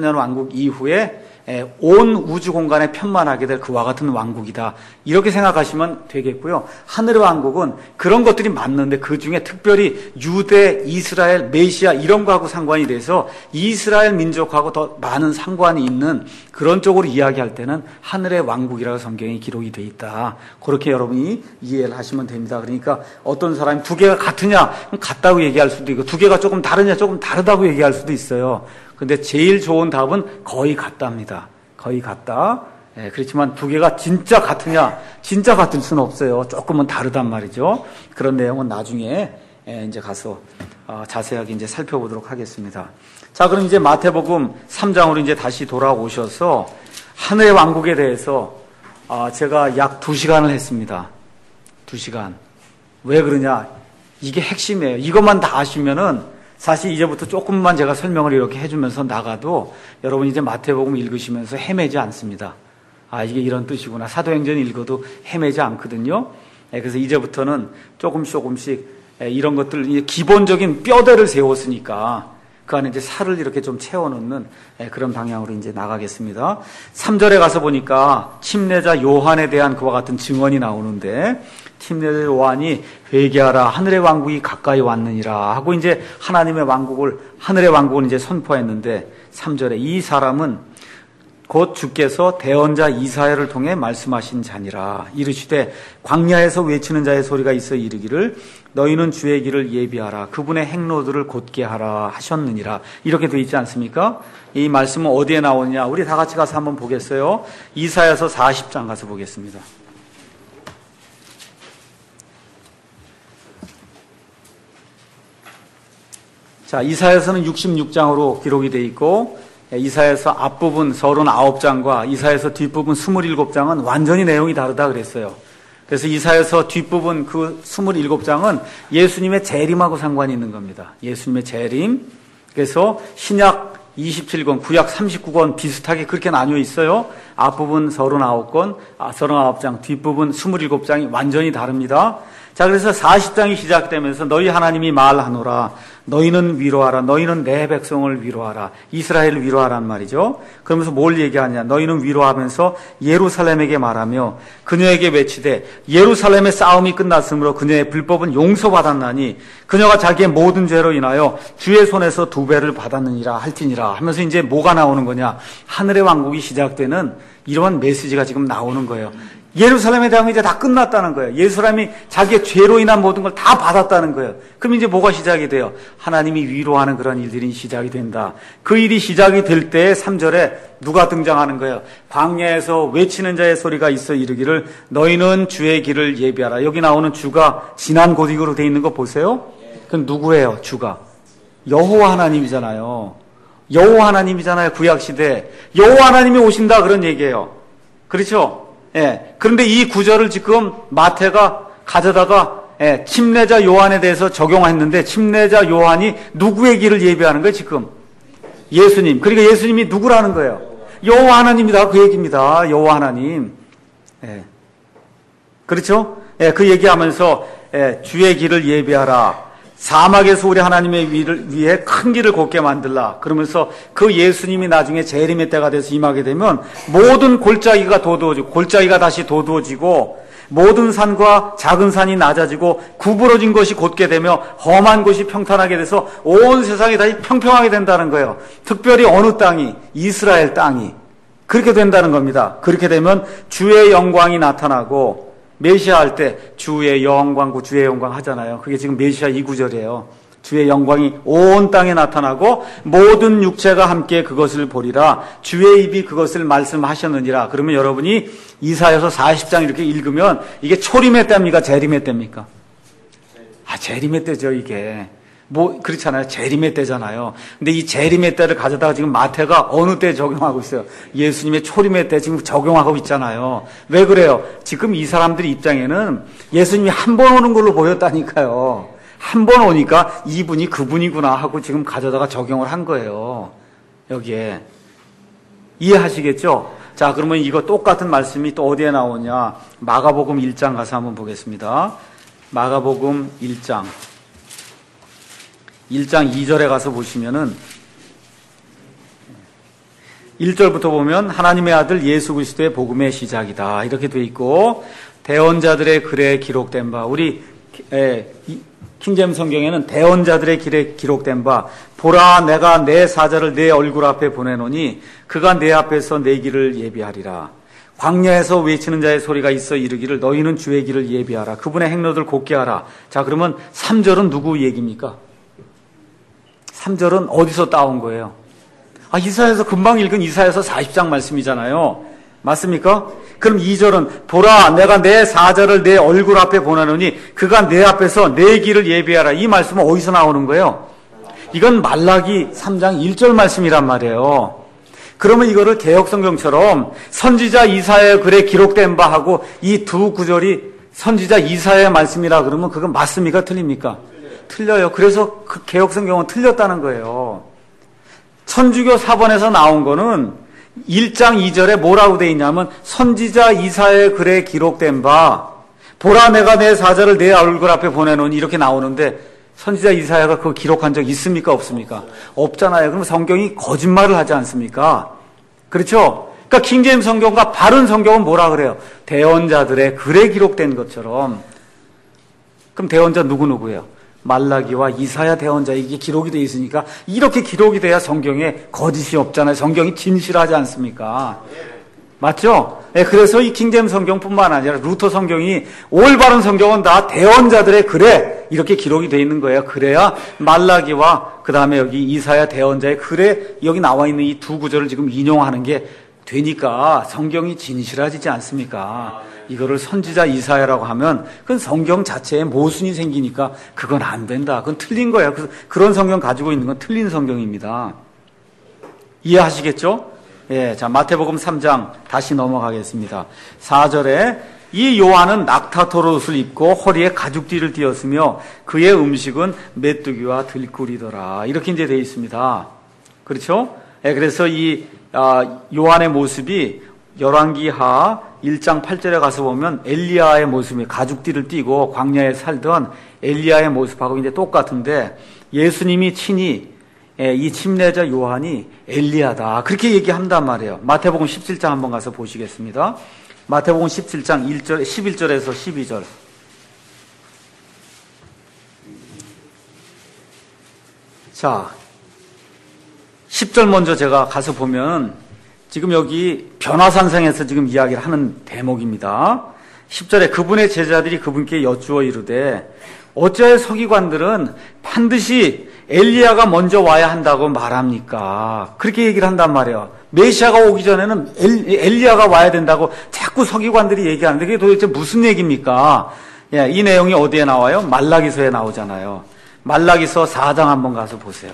온 우주 공간에 편만하게 될 그와 같은 왕국이다. 이렇게 생각하시면 되겠고요. 하늘의 왕국은 그런 것들이 맞는데 그 중에 특별히 유대, 이스라엘, 메시아 이런 거하고 상관이 돼서 이스라엘 민족하고 더 많은 상관이 있는 그런 쪽으로 이야기할 때는 하늘의 왕국이라고 성경에 기록이 되어 있다. 그렇게 여러분이 이해를 하시면 됩니다. 그러니까 어떤 사람이 두 개가 같으냐? 그럼 같다고 얘기할 수도 있고 두 개가 조금 다르냐? 조금 다르다고 얘기할 수도 있어요. 근데 제일 좋은 답은 거의 같답니다. 거의 같다. 그렇지만 두 개가 진짜 같으냐? 진짜 같을 수는 없어요. 조금은 다르단 말이죠. 그런 내용은 나중에 이제 가서 자세하게 이제 살펴보도록 하겠습니다. 자, 그럼 이제 마태복음 3장으로 이제 다시 돌아오셔서 하늘의 왕국에 대해서 제가 약 2시간을 했습니다. 2시간. 왜 그러냐? 이게 핵심이에요. 이것만 다 아시면은 사실 이제부터 조금만 제가 설명을 이렇게 해주면서 나가도 여러분 이제 마태복음 읽으시면서 헤매지 않습니다. 이게 이런 뜻이구나. 사도행전 읽어도 헤매지 않거든요. 그래서 이제부터는 조금씩 이런 것들 기본적인 뼈대를 세웠으니까 그 안에 이제 살을 이렇게 좀 채워넣는 그런 방향으로 이제 나가겠습니다. 3절에 가서 보니까 침례자 요한에 대한 그와 같은 증언이 나오는데 침례자 요한이 회개하라 하늘의 왕국이 가까이 왔느니라 하고 이제 하나님의 왕국을 하늘의 왕국을 이제 선포했는데 3절에 이 사람은 곧 주께서 대언자 이사야를 통해 말씀하신 자니라. 이르시되 광야에서 외치는 자의 소리가 있어 이르기를 너희는 주의 길을 예비하라 그분의 행로들을 곧게 하라 하셨느니라. 이렇게 되어 있지 않습니까? 이 말씀은 어디에 나오느냐? 우리 다 같이 가서 한번 보겠어요. 이사야서 40장 가서 보겠습니다. 자, 이사야서는 66장으로 기록이 되어 있고 이사야서 앞부분 39장과 이사야서 뒷부분 27장은 완전히 내용이 다르다 그랬어요. 그래서 이사야서 뒷부분 그 27장은 예수님의 재림하고 상관이 있는 겁니다. 예수님의 재림. 그래서 신약 27권, 구약 39권 비슷하게 그렇게 나뉘어 있어요. 앞부분 39권, 39장, 뒷부분 27장이 완전히 다릅니다. 자, 그래서 40장이 시작되면서 너희 하나님이 말하노라. 너희는 위로하라. 너희는 내 백성을 위로하라. 이스라엘을 위로하란 말이죠. 그러면서 뭘 얘기하냐. 너희는 위로하면서 예루살렘에게 말하며 그녀에게 외치되 예루살렘의 싸움이 끝났으므로 그녀의 불법은 용서받았나니 그녀가 자기의 모든 죄로 인하여 주의 손에서 2배를 받았느니라 할지니라 하면서 이제 뭐가 나오는 거냐. 하늘의 왕국이 시작되는 이러한 메시지가 지금 나오는 거예요. 예루살렘에 대한 게 이제 다 끝났다는 거예요. 예루살렘이 자기의 죄로 인한 모든 걸 다 받았다는 거예요. 그럼 이제 뭐가 시작이 돼요? 하나님이 위로하는 그런 일들이 시작이 된다. 그 일이 시작이 될 때 3절에 누가 등장하는 거예요? 광야에서 외치는 자의 소리가 있어 이르기를 너희는 주의 길을 예비하라. 여기 나오는 주가 지난 고딕으로 돼 있는 거 보세요. 그건 누구예요? 주가. 여호와 하나님이잖아요. 여호와 하나님이잖아요. 구약시대. 여호와 하나님이 오신다 그런 얘기예요. 그렇죠? 예. 그런데 이 구절을 지금 마태가 가져다가 침례자 요한에 대해서 적용했는데 침례자 요한이 누구의 길을 예비하는 거예요, 지금? 예수님. 그러니까 예수님이 누구라는 거예요? 여호와 하나님이다. 그 얘기입니다. 여호와 하나님. 예. 그렇죠? 예, 그 얘기하면서 주의 길을 예비하라. 사막에서 우리 하나님의 위해 큰 길을 걷게 만들라. 그러면서 그 예수님이 나중에 재림의 때가 돼서 임하게 되면 모든 골짜기가 도두어지고 골짜기가 다시 도두어지고 모든 산과 작은 산이 낮아지고 구부러진 것이 곧게 되며 험한 곳이 평탄하게 돼서 온 세상이 다시 평평하게 된다는 거예요. 특별히 어느 땅이? 이스라엘 땅이. 그렇게 된다는 겁니다. 그렇게 되면 주의 영광이 나타나고 메시아 할 때 주의 영광, 주의 영광 하잖아요. 그게 지금 메시아 2구절이에요. 주의 영광이 온 땅에 나타나고 모든 육체가 함께 그것을 보리라. 주의 입이 그것을 말씀하셨느니라. 그러면 여러분이 이사야서 40장 이렇게 읽으면 이게 초림의 때입니까? 재림의 때입니까? 재림의 때죠, 이게. 그렇잖아요. 재림의 때잖아요. 근데 이 재림의 때를 가져다가 지금 마태가 어느 때 적용하고 있어요? 예수님의 초림의 때 지금 적용하고 있잖아요. 왜 그래요? 지금 이 사람들 입장에는 예수님이 한 번 오는 걸로 보였다니까요. 한 번 오니까 이분이 그분이구나 하고 지금 가져다가 적용을 한 거예요. 여기에. 이해하시겠죠? 자, 그러면 이거 똑같은 말씀이 또 어디에 나오냐? 마가복음 1장 가서 한번 보겠습니다. 마가복음 1장 2절에 가서 보시면은 1절부터 보면 하나님의 아들 예수 그리스도의 복음의 시작이다. 이렇게 돼 있고 대언자들의 글에 기록된 바 우리 킹제임 성경에는 대언자들의 길에 기록된 바 보라 내가 내 사자를 내 얼굴 앞에 보내노니 그가 내 앞에서 내 길을 예비하리라. 광야에서 외치는 자의 소리가 있어 이르기를 너희는 주의 길을 예비하라. 그분의 행로들 곧게 하라. 자, 그러면 3절은 누구 얘기입니까? 3절은 어디서 따온 거예요? 이사야서 금방 읽은 이사야서 40장 말씀이잖아요. 맞습니까? 그럼 2절은 보라 내가 내 사자를 내 얼굴 앞에 보내노니 그가 내 앞에서 내 길을 예비하라. 이 말씀은 어디서 나오는 거예요? 이건 말라기 3장 1절 말씀이란 말이에요. 그러면 이거를 개역성경처럼 선지자 이사야의 글에 기록된 바하고 이 두 구절이 선지자 이사야의 말씀이라 그러면 그건 맞습니까? 틀립니까? 틀려요. 그래서 그 개역성경은 틀렸다는 거예요. 천주교 사본에서 나온 거는 1장 2절에 뭐라고 돼 있냐면 선지자 이사야의 글에 기록된 바 보라 내가 내 사자를 내 얼굴 앞에 보내노니 이렇게 나오는데 선지자 이사야가 그거 기록한 적 있습니까? 없습니까? 없잖아요. 그럼 성경이 거짓말을 하지 않습니까? 그렇죠? 그러니까 킹제임 성경과 바른 성경은 뭐라 그래요? 대언자들의 글에 기록된 것처럼. 그럼 대언자 누구예요? 말라기와 이사야 대언자 이게 기록이 되어 있으니까 이렇게 기록이 돼야 성경에 거짓이 없잖아요. 성경이 진실하지 않습니까? 맞죠? 네, 그래서 이 킹제임 성경뿐만 아니라 루터 성경이 올바른 성경은 다 대언자들의 글에 이렇게 기록이 되어 있는 거예요. 그래야 말라기와 그 다음에 여기 이사야 대언자의 글에 여기 나와 있는 이 두 구절을 지금 인용하는 게 되니까 성경이 진실하지 않습니까? 이거를 선지자 이사야라고 하면 그건 성경 자체에 모순이 생기니까 그건 안 된다. 그건 틀린 거예요. 그런 성경 가지고 있는 건 틀린 성경입니다. 이해하시겠죠? 예, 자, 마태복음 3장 다시 넘어가겠습니다. 4절에 이 요한은 낙타토로 옷을 입고 허리에 가죽띠를 띠었으며 그의 음식은 메뚜기와 들꿀이더라. 이렇게 이제 되어 있습니다. 그렇죠? 예, 그래서 이 요한의 모습이 열왕기하 1장 8절에 가서 보면 엘리야의 모습이 가죽띠를 띠고 광야에 살던 엘리야의 모습하고 이제 똑같은데 예수님이 친히 이 침례자 요한이 엘리야다 그렇게 얘기한단 말이에요. 마태복음 17장 한번 가서 보시겠습니다. 마태복음 17장 11절에서 12절. 자, 10절 먼저 제가 가서 보면 지금 여기 변화산상에서 지금 이야기를 하는 대목입니다. 10절에 그분의 제자들이 그분께 여쭈어 이르되 어찌하여 서기관들은 반드시 엘리야가 먼저 와야 한다고 말합니까? 그렇게 얘기를 한단 말이에요. 메시아가 오기 전에는 엘리야가 와야 된다고 자꾸 서기관들이 얘기하는데 그게 도대체 무슨 얘기입니까? 예, 이 내용이 어디에 나와요? 말라기서에 나오잖아요. 말라기서 4장 한번 가서 보세요.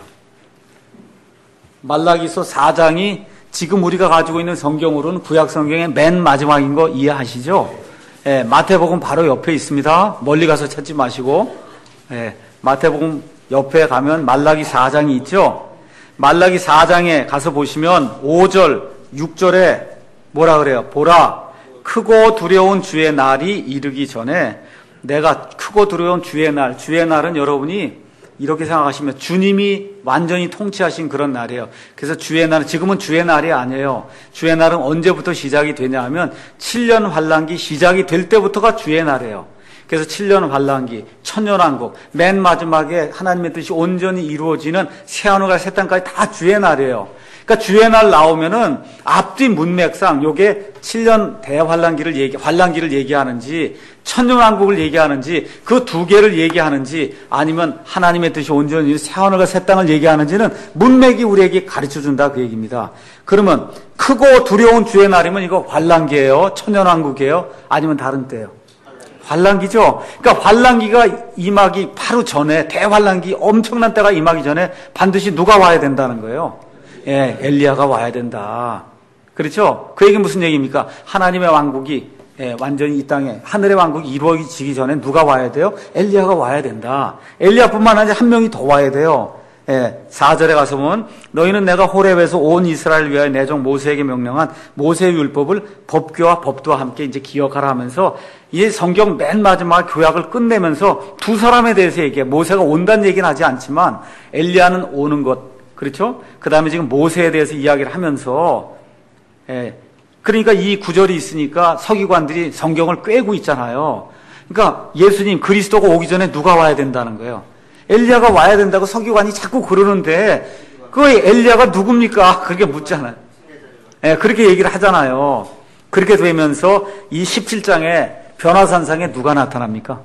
말라기서 4장이 지금 우리가 가지고 있는 성경으로는 구약 성경의 맨 마지막인 거 이해하시죠? 예, 마태복음 바로 옆에 있습니다. 멀리 가서 찾지 마시고, 예, 마태복음 옆에 가면 말라기 4장이 있죠? 말라기 4장에 가서 보시면 5절, 6절에 뭐라 그래요? 보라, 크고 두려운 주의 날이 이르기 전에 내가 크고 두려운 주의 날은 여러분이 이렇게 생각하시면 주님이 완전히 통치하신 그런 날이에요. 그래서 주의 날은 지금은 주의 날이 아니에요. 주의 날은 언제부터 시작이 되냐 하면 7년 환란기 시작이 될 때부터가 주의 날이에요. 그래서 7년 환란기, 천년왕국, 맨 마지막에 하나님의 뜻이 온전히 이루어지는 새하늘과 새 땅까지 다 주의 날이에요. 그러니까 주의 날 나오면은 앞뒤 문맥상 요게 7년 환란기를 얘기하는지 천년왕국을 얘기하는지 그 두 개를 얘기하는지 아니면 하나님의 뜻이 온전히 새하늘과 새 땅을 얘기하는지는 문맥이 우리에게 가르쳐준다 그 얘기입니다. 그러면 크고 두려운 주의 날이면 이거 환란기예요? 천년왕국이에요? 아니면 다른 때예요? 환란기죠. 그러니까 환란기가 임하기 바로 전에 대환란기 엄청난 때가 임하기 전에 반드시 누가 와야 된다는 거예요. 예, 엘리야가 와야 된다. 그렇죠? 그 얘기 무슨 얘기입니까? 하나님의 왕국이 완전히 이 땅에 하늘의 왕국이 이루어지기 전에 누가 와야 돼요? 엘리야가 와야 된다. 엘리야뿐만 아니라 한 명이 더 와야 돼요. 4절에 가서 보면 너희는 내가 호렙에서 온 이스라엘을 위하여 내 종 모세에게 명령한 모세의 율법을 법궤와 법도와 함께 이제 기억하라 하면서 이 성경 맨 마지막 교약을 끝내면서 두 사람에 대해서 얘기해. 모세가 온다는 얘기는 하지 않지만 엘리야는 오는 것. 그렇죠? 그 다음에 지금 모세에 대해서 이야기를 하면서 그러니까 이 구절이 있으니까 서기관들이 성경을 꿰고 있잖아요. 그러니까 예수님 그리스도가 오기 전에 누가 와야 된다는 거예요. 엘리야가 와야 된다고 서기관이 자꾸 그러는데 그 엘리야가 누굽니까? 그렇게 묻잖아요. 그렇게 얘기를 하잖아요. 그렇게 되면서 이 17장에 변화산상에 누가 나타납니까?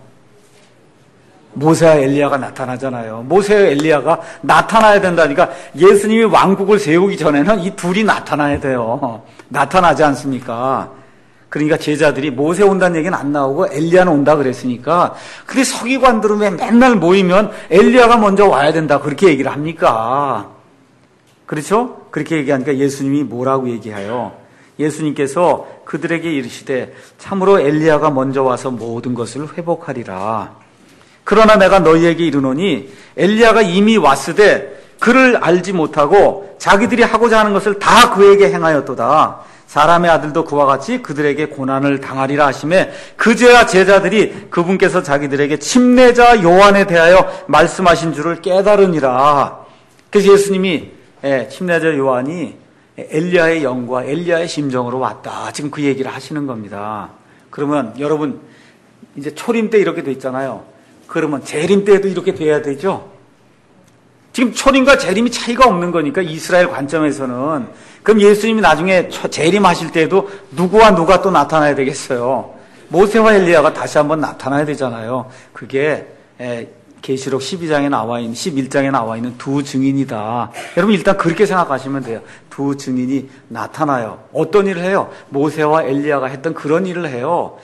모세와 엘리야가 나타나잖아요. 모세와 엘리야가 나타나야 된다니까 예수님이 왕국을 세우기 전에는 이 둘이 나타나야 돼요. 나타나지 않습니까? 그러니까 제자들이 모세 온다는 얘기는 안 나오고 엘리야는 온다 그랬으니까 근데 서기관들은 왜 맨날 모이면 엘리야가 먼저 와야 된다 그렇게 얘기를 합니까? 그렇죠? 그렇게 얘기하니까 예수님이 뭐라고 얘기해요? 예수님께서 그들에게 이르시되 참으로 엘리야가 먼저 와서 모든 것을 회복하리라. 그러나 내가 너희에게 이르노니 엘리야가 이미 왔으되 그를 알지 못하고 자기들이 하고자 하는 것을 다 그에게 행하였도다. 사람의 아들도 그와 같이 그들에게 고난을 당하리라 하시매 그제야 제자들이 그분께서 자기들에게 침례자 요한에 대하여 말씀하신 줄을 깨달으니라. 그래서 예수님이 침례자 요한이 엘리야의 영과 엘리야의 심정으로 왔다. 지금 그 얘기를 하시는 겁니다. 그러면 여러분 이제 초림 때 이렇게 돼 있잖아요. 그러면 재림 때도 이렇게 돼야 되죠? 지금 초림과 재림이 차이가 없는 거니까 이스라엘 관점에서는 그럼 예수님이 나중에 재림하실 때도 누구와 누가 또 나타나야 되겠어요? 모세와 엘리야가 다시 한번 나타나야 되잖아요. 그게 계시록 12장에 나와 있는 11장에 나와 있는 두 증인이다. 여러분 일단 그렇게 생각하시면 돼요. 두 증인이 나타나요. 어떤 일을 해요? 모세와 엘리야가 했던 그런 일을 해요.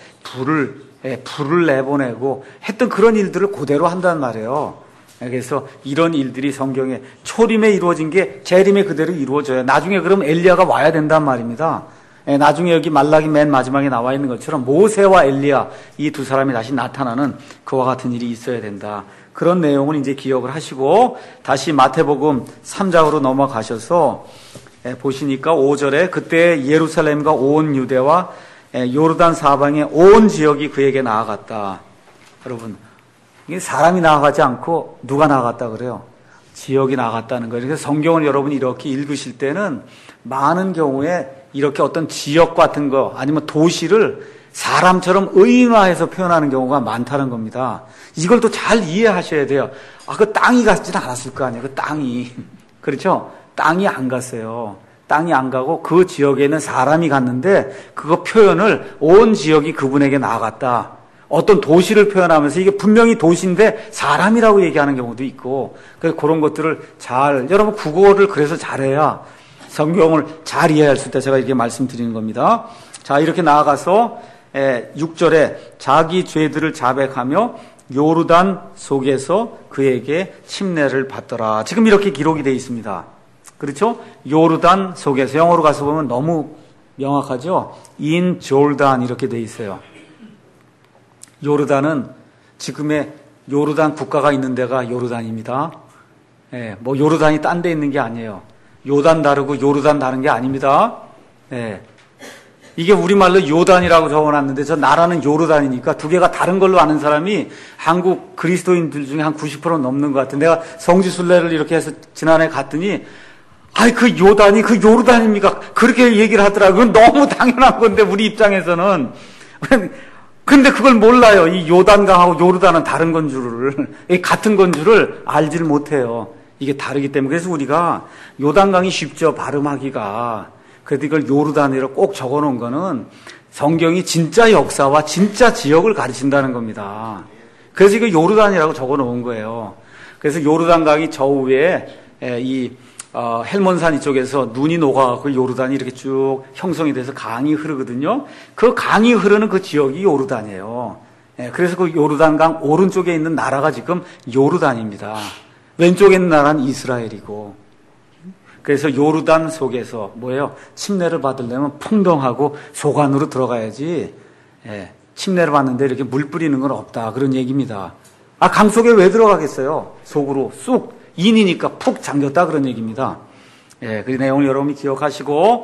불을 내보내고 했던 그런 일들을 그대로 한단 말이에요. 그래서 이런 일들이 성경에 초림에 이루어진 게 재림에 그대로 이루어져요. 나중에 그럼 엘리야가 와야 된단 말입니다. 나중에 여기 말라기 맨 마지막에 나와 있는 것처럼 모세와 엘리야 이 두 사람이 다시 나타나는 그와 같은 일이 있어야 된다. 그런 내용을 이제 기억을 하시고 다시 마태복음 3장으로 넘어가셔서 보시니까 5절에 그때 예루살렘과 온 유대와 요르단 사방의 온 지역이 그에게 나아갔다. 여러분, 이게 사람이 나아가지 않고 누가 나아갔다 그래요? 지역이 나아갔다는 거예요. 그래서 성경을 여러분이 이렇게 읽으실 때는 많은 경우에 이렇게 어떤 지역 같은 거 아니면 도시를 사람처럼 의인화해서 표현하는 경우가 많다는 겁니다. 이걸 또 잘 이해하셔야 돼요. 그 땅이 갔지는 않았을 거 아니에요. 그 땅이. 그렇죠? 땅이 안 갔어요. 땅이 안 가고 그 지역에는 사람이 갔는데 그거 표현을 온 지역이 그분에게 나아갔다. 어떤 도시를 표현하면서 이게 분명히 도시인데 사람이라고 얘기하는 경우도 있고, 그래서 그런 것들을 여러분 국어를 그래서 잘해야 성경을 잘 이해할 수 있다. 제가 이렇게 말씀드리는 겁니다. 자, 이렇게 나아가서 6절에 자기 죄들을 자백하며 요르단 속에서 그에게 침례를 받더라. 지금 이렇게 기록이 되어 있습니다. 그렇죠? 요르단 속에서, 영어로 가서 보면 너무 명확하죠? In Jordan 이렇게 되어 있어요. 요르단은 지금의 요르단 국가가 있는 데가 요르단입니다. 뭐 요르단이 딴 데 있는 게 아니에요. 요단 다르고 요르단 다른 게 아닙니다. 이게 우리말로 요단이라고 적어놨는데 저 나라는 요르단이니까 두 개가 다른 걸로 아는 사람이 한국 그리스도인들 중에 한 90% 넘는 것 같아요. 내가 성지순례를 이렇게 해서 지난해 갔더니 그 요단이 그 요르단입니까? 그렇게 얘기를 하더라고요. 그건 너무 당연한 건데 우리 입장에서는. 근데 그걸 몰라요. 이 요단강하고 요르단은 다른 건 줄을, 같은 건 줄을 알지를 못해요. 이게 다르기 때문에. 그래서 우리가 요단강이 쉽죠, 발음하기가. 그래도 이걸 요르단이라고 꼭 적어 놓은 거는 성경이 진짜 역사와 진짜 지역을 가르친다는 겁니다. 그래서 이거 요르단이라고 적어 놓은 거예요. 그래서 요르단강이 저 위에 헬몬산 이쪽에서 눈이 녹아갖고 요르단이 이렇게 쭉 형성이 돼서 강이 흐르거든요. 그 강이 흐르는 그 지역이 요르단이에요. 그래서 그 요르단강 오른쪽에 있는 나라가 지금 요르단입니다. 왼쪽에 있는 나라는 이스라엘이고. 그래서 요르단 속에서 뭐예요? 침례를 받으려면 풍덩하고 소관으로 들어가야지. 침례를 받는데 이렇게 물 뿌리는 건 없다. 그런 얘기입니다. 강 속에 왜 들어가겠어요? 속으로 쑥. 인이니까 푹 잠겼다 그런 얘기입니다. 그 내용을 여러분이 기억하시고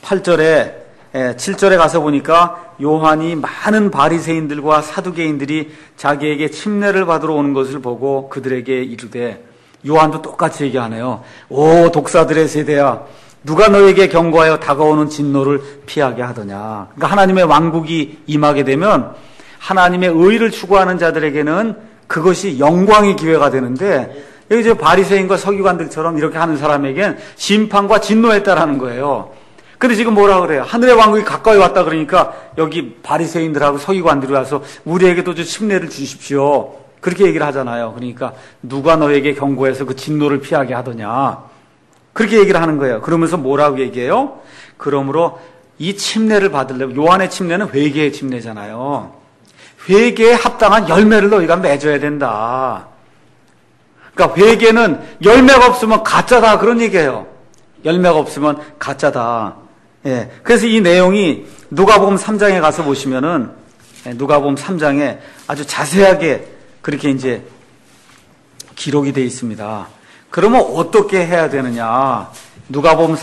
7절에 가서 보니까 요한이 많은 바리새인들과 사두개인들이 자기에게 침례를 받으러 오는 것을 보고 그들에게 이르되, 요한도 똑같이 얘기하네요. 오 독사들의 세대야, 누가 너에게 경고하여 다가오는 진노를 피하게 하더냐. 그러니까 하나님의 왕국이 임하게 되면 하나님의 의를 추구하는 자들에게는 그것이 영광의 기회가 되는데, 여기 이제 바리새인과 서기관들처럼 이렇게 하는 사람에겐 심판과 진노에 따르는 거예요. 근데 지금 뭐라 그래요? 하늘의 왕국이 가까이 왔다 그러니까 여기 바리새인들하고 서기관들이 와서 우리에게도 좀 침례를 주십시오. 그렇게 얘기를 하잖아요. 그러니까 누가 너에게 경고해서 그 진노를 피하게 하더냐. 그렇게 얘기를 하는 거예요. 그러면서 뭐라고 얘기해요? 그러므로 이 침례를 받으려면, 요한의 침례는 회개의 침례잖아요. 회개에 합당한 열매를 너희가 맺어야 된다. 그러니까 회개는 열매가 없으면 가짜다 그런 얘기예요. 열매가 없으면 가짜다. 그래서 이 내용이 누가복음 3장에 가서 보시면은 누가복음 3장에 아주 자세하게 그렇게 이제 기록이 되어 있습니다. 그러면 어떻게 해야 되느냐? 누가복음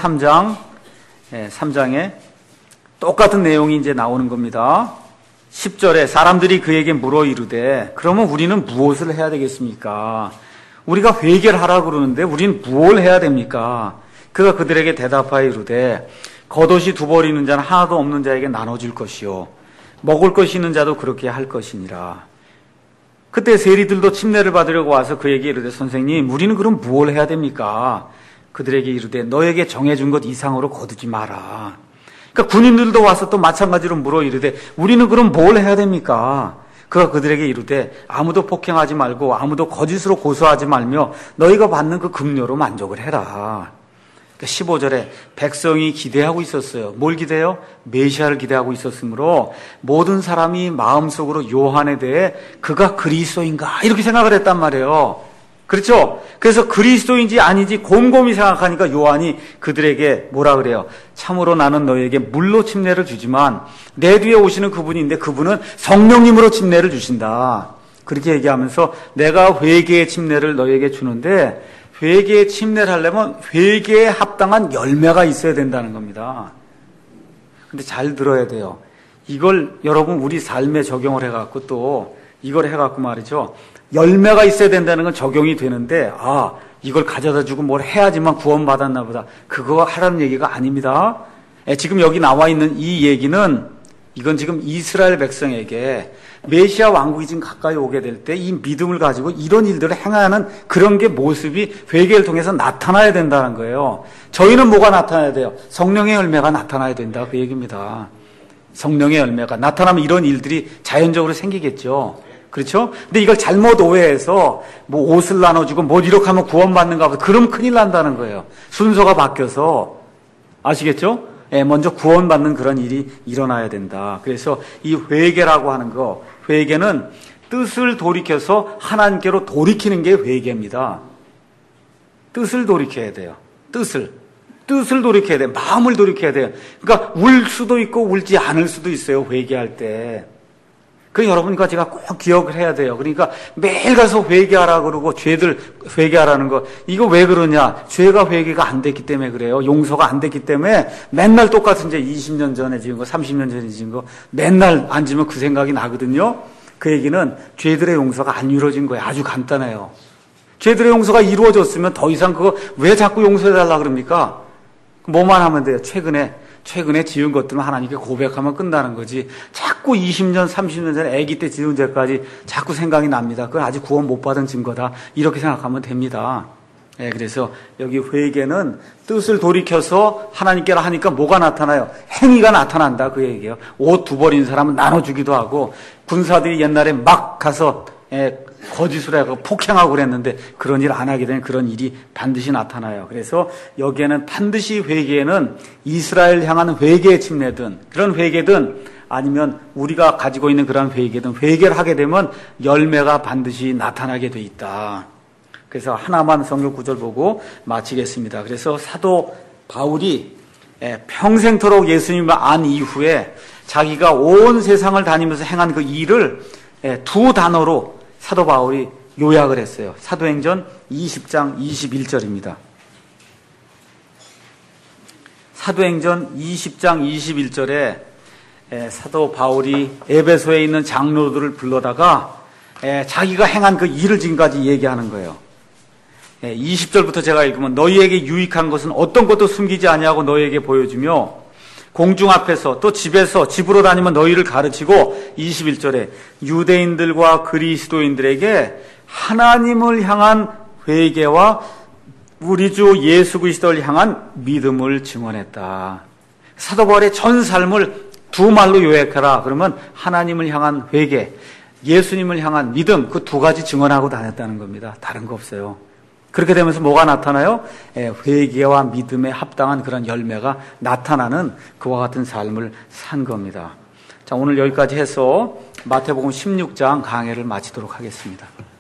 3장에 똑같은 내용이 이제 나오는 겁니다. 10절에 사람들이 그에게 물어 이르되, 그러면 우리는 무엇을 해야 되겠습니까? 우리가 회개를 하라고 그러는데 우리는 무엇을 해야 됩니까? 그가 그들에게 대답하여 이르되, 겉옷이 두 벌 있는 자는 하나도 없는 자에게 나눠줄 것이요 먹을 것이 있는 자도 그렇게 할 것이니라. 그때 세리들도 침례를 받으려고 와서 그에게 이르되, 선생님 우리는 그럼 무엇을 해야 됩니까? 그들에게 이르되, 너에게 정해준 것 이상으로 거두지 마라. 그러니까 군인들도 와서 또 마찬가지로 물어 이르되, 우리는 그럼 뭘 해야 됩니까? 그가 그들에게 이르되, 아무도 폭행하지 말고 아무도 거짓으로 고소하지 말며 너희가 받는 그 급료로 만족을 해라. 15절에 백성이 기대하고 있었어요. 뭘 기대해요? 메시아를 기대하고 있었으므로 모든 사람이 마음속으로 요한에 대해 그가 그리스도인가 이렇게 생각을 했단 말이에요. 그렇죠? 그래서 그리스도인지 아닌지 곰곰이 생각하니까 요한이 그들에게 뭐라 그래요? 참으로 나는 너희에게 물로 침례를 주지만 내 뒤에 오시는 그분인데 그분은 성령님으로 침례를 주신다. 그렇게 얘기하면서 내가 회개의 침례를 너희에게 주는데, 회개의 침례를 하려면 회개에 합당한 열매가 있어야 된다는 겁니다. 근데 잘 들어야 돼요. 이걸 여러분 우리 삶에 적용을 해갖고 또 이걸 해갖고 말이죠. 열매가 있어야 된다는 건 적용이 되는데, 이걸 가져다 주고 뭘 해야지만 구원받았나 보다. 그거 하라는 얘기가 아닙니다. 지금 여기 나와 있는 이 얘기는 이건 지금 이스라엘 백성에게 메시아 왕국이 지금 가까이 오게 될 때 이 믿음을 가지고 이런 일들을 행하는 그런 게 모습이 회개를 통해서 나타나야 된다는 거예요. 저희는 뭐가 나타나야 돼요? 성령의 열매가 나타나야 된다. 그 얘기입니다. 성령의 열매가 나타나면 이런 일들이 자연적으로 생기겠죠. 그렇죠? 근데 이걸 잘못 오해해서 뭐 옷을 나눠주고 뭐 이렇게 하면 구원받는가 보다. 그럼 큰일 난다는 거예요. 순서가 바뀌어서. 아시겠죠? 먼저 구원받는 그런 일이 일어나야 된다. 그래서 이 회개라고 하는 거, 회개는 뜻을 돌이켜서 하나님께로 돌이키는 게 회개입니다. 뜻을 돌이켜야 돼요. 뜻을 돌이켜야 돼요. 마음을 돌이켜야 돼요. 그러니까 울 수도 있고 울지 않을 수도 있어요. 회개할 때. 그 여러분과 제가 꼭 기억을 해야 돼요. 그러니까 매일 가서 회개하라 그러고 죄들 회개하라는 거, 이거 왜 그러냐? 죄가 회개가 안 됐기 때문에 그래요. 용서가 안 됐기 때문에 맨날 똑같은 죄 20년 전에 지은 거, 30년 전에 지은 거 맨날 앉으면 그 생각이 나거든요. 그 얘기는 죄들의 용서가 안 이루어진 거예요. 아주 간단해요. 죄들의 용서가 이루어졌으면 더 이상 그거 왜 자꾸 용서해달라 그럽니까? 뭐만 하면 돼요. 최근에 지은 것들은 하나님께 고백하면 끝나는 거지. 자꾸 20년, 30년 전에 아기 때 지은 죄까지 자꾸 생각이 납니다. 그건 아직 구원 못 받은 증거다. 이렇게 생각하면 됩니다. 그래서 여기 회개는 뜻을 돌이켜서 하나님께로 하니까 뭐가 나타나요? 행위가 나타난다. 그 얘기예요. 옷 두 벌인 사람은 나눠주기도 하고, 군사들이 옛날에 막 가서 거짓으로 해서 폭행하고 그랬는데 그런 일 안 하게 되면 그런 일이 반드시 나타나요. 그래서 여기에는 반드시 회개는 이스라엘 향한 회개의 침례든 그런 회개든 아니면 우리가 가지고 있는 그런 회개든 회개를 하게 되면 열매가 반드시 나타나게 돼 있다. 그래서 하나만 성경 구절 보고 마치겠습니다. 그래서 사도 바울이 평생토록 예수님을 안 이후에 자기가 온 세상을 다니면서 행한 그 일을 두 단어로 사도 바울이 요약을 했어요. 사도행전 20장 21절입니다. 사도행전 20장 21절에 사도 바울이 에베소에 있는 장로들을 불러다가 자기가 행한 그 일을 지금까지 얘기하는 거예요. 20절부터 제가 읽으면 너희에게 유익한 것은 어떤 것도 숨기지 아니하고 너희에게 보여주며 공중 앞에서 또 집으로 다니면 너희를 가르치고 21절에 유대인들과 그리스도인들에게 하나님을 향한 회개와 우리 주 예수 그리스도를 향한 믿음을 증언했다. 사도 바울의 전 삶을 두 말로 요약하라. 그러면 하나님을 향한 회개, 예수님을 향한 믿음, 그 두 가지 증언하고 다녔다는 겁니다. 다른 거 없어요. 그렇게 되면서 뭐가 나타나요? 회개와 믿음에 합당한 그런 열매가 나타나는 그와 같은 삶을 산 겁니다. 자, 오늘 여기까지 해서 마태복음 16장 강해를 마치도록 하겠습니다.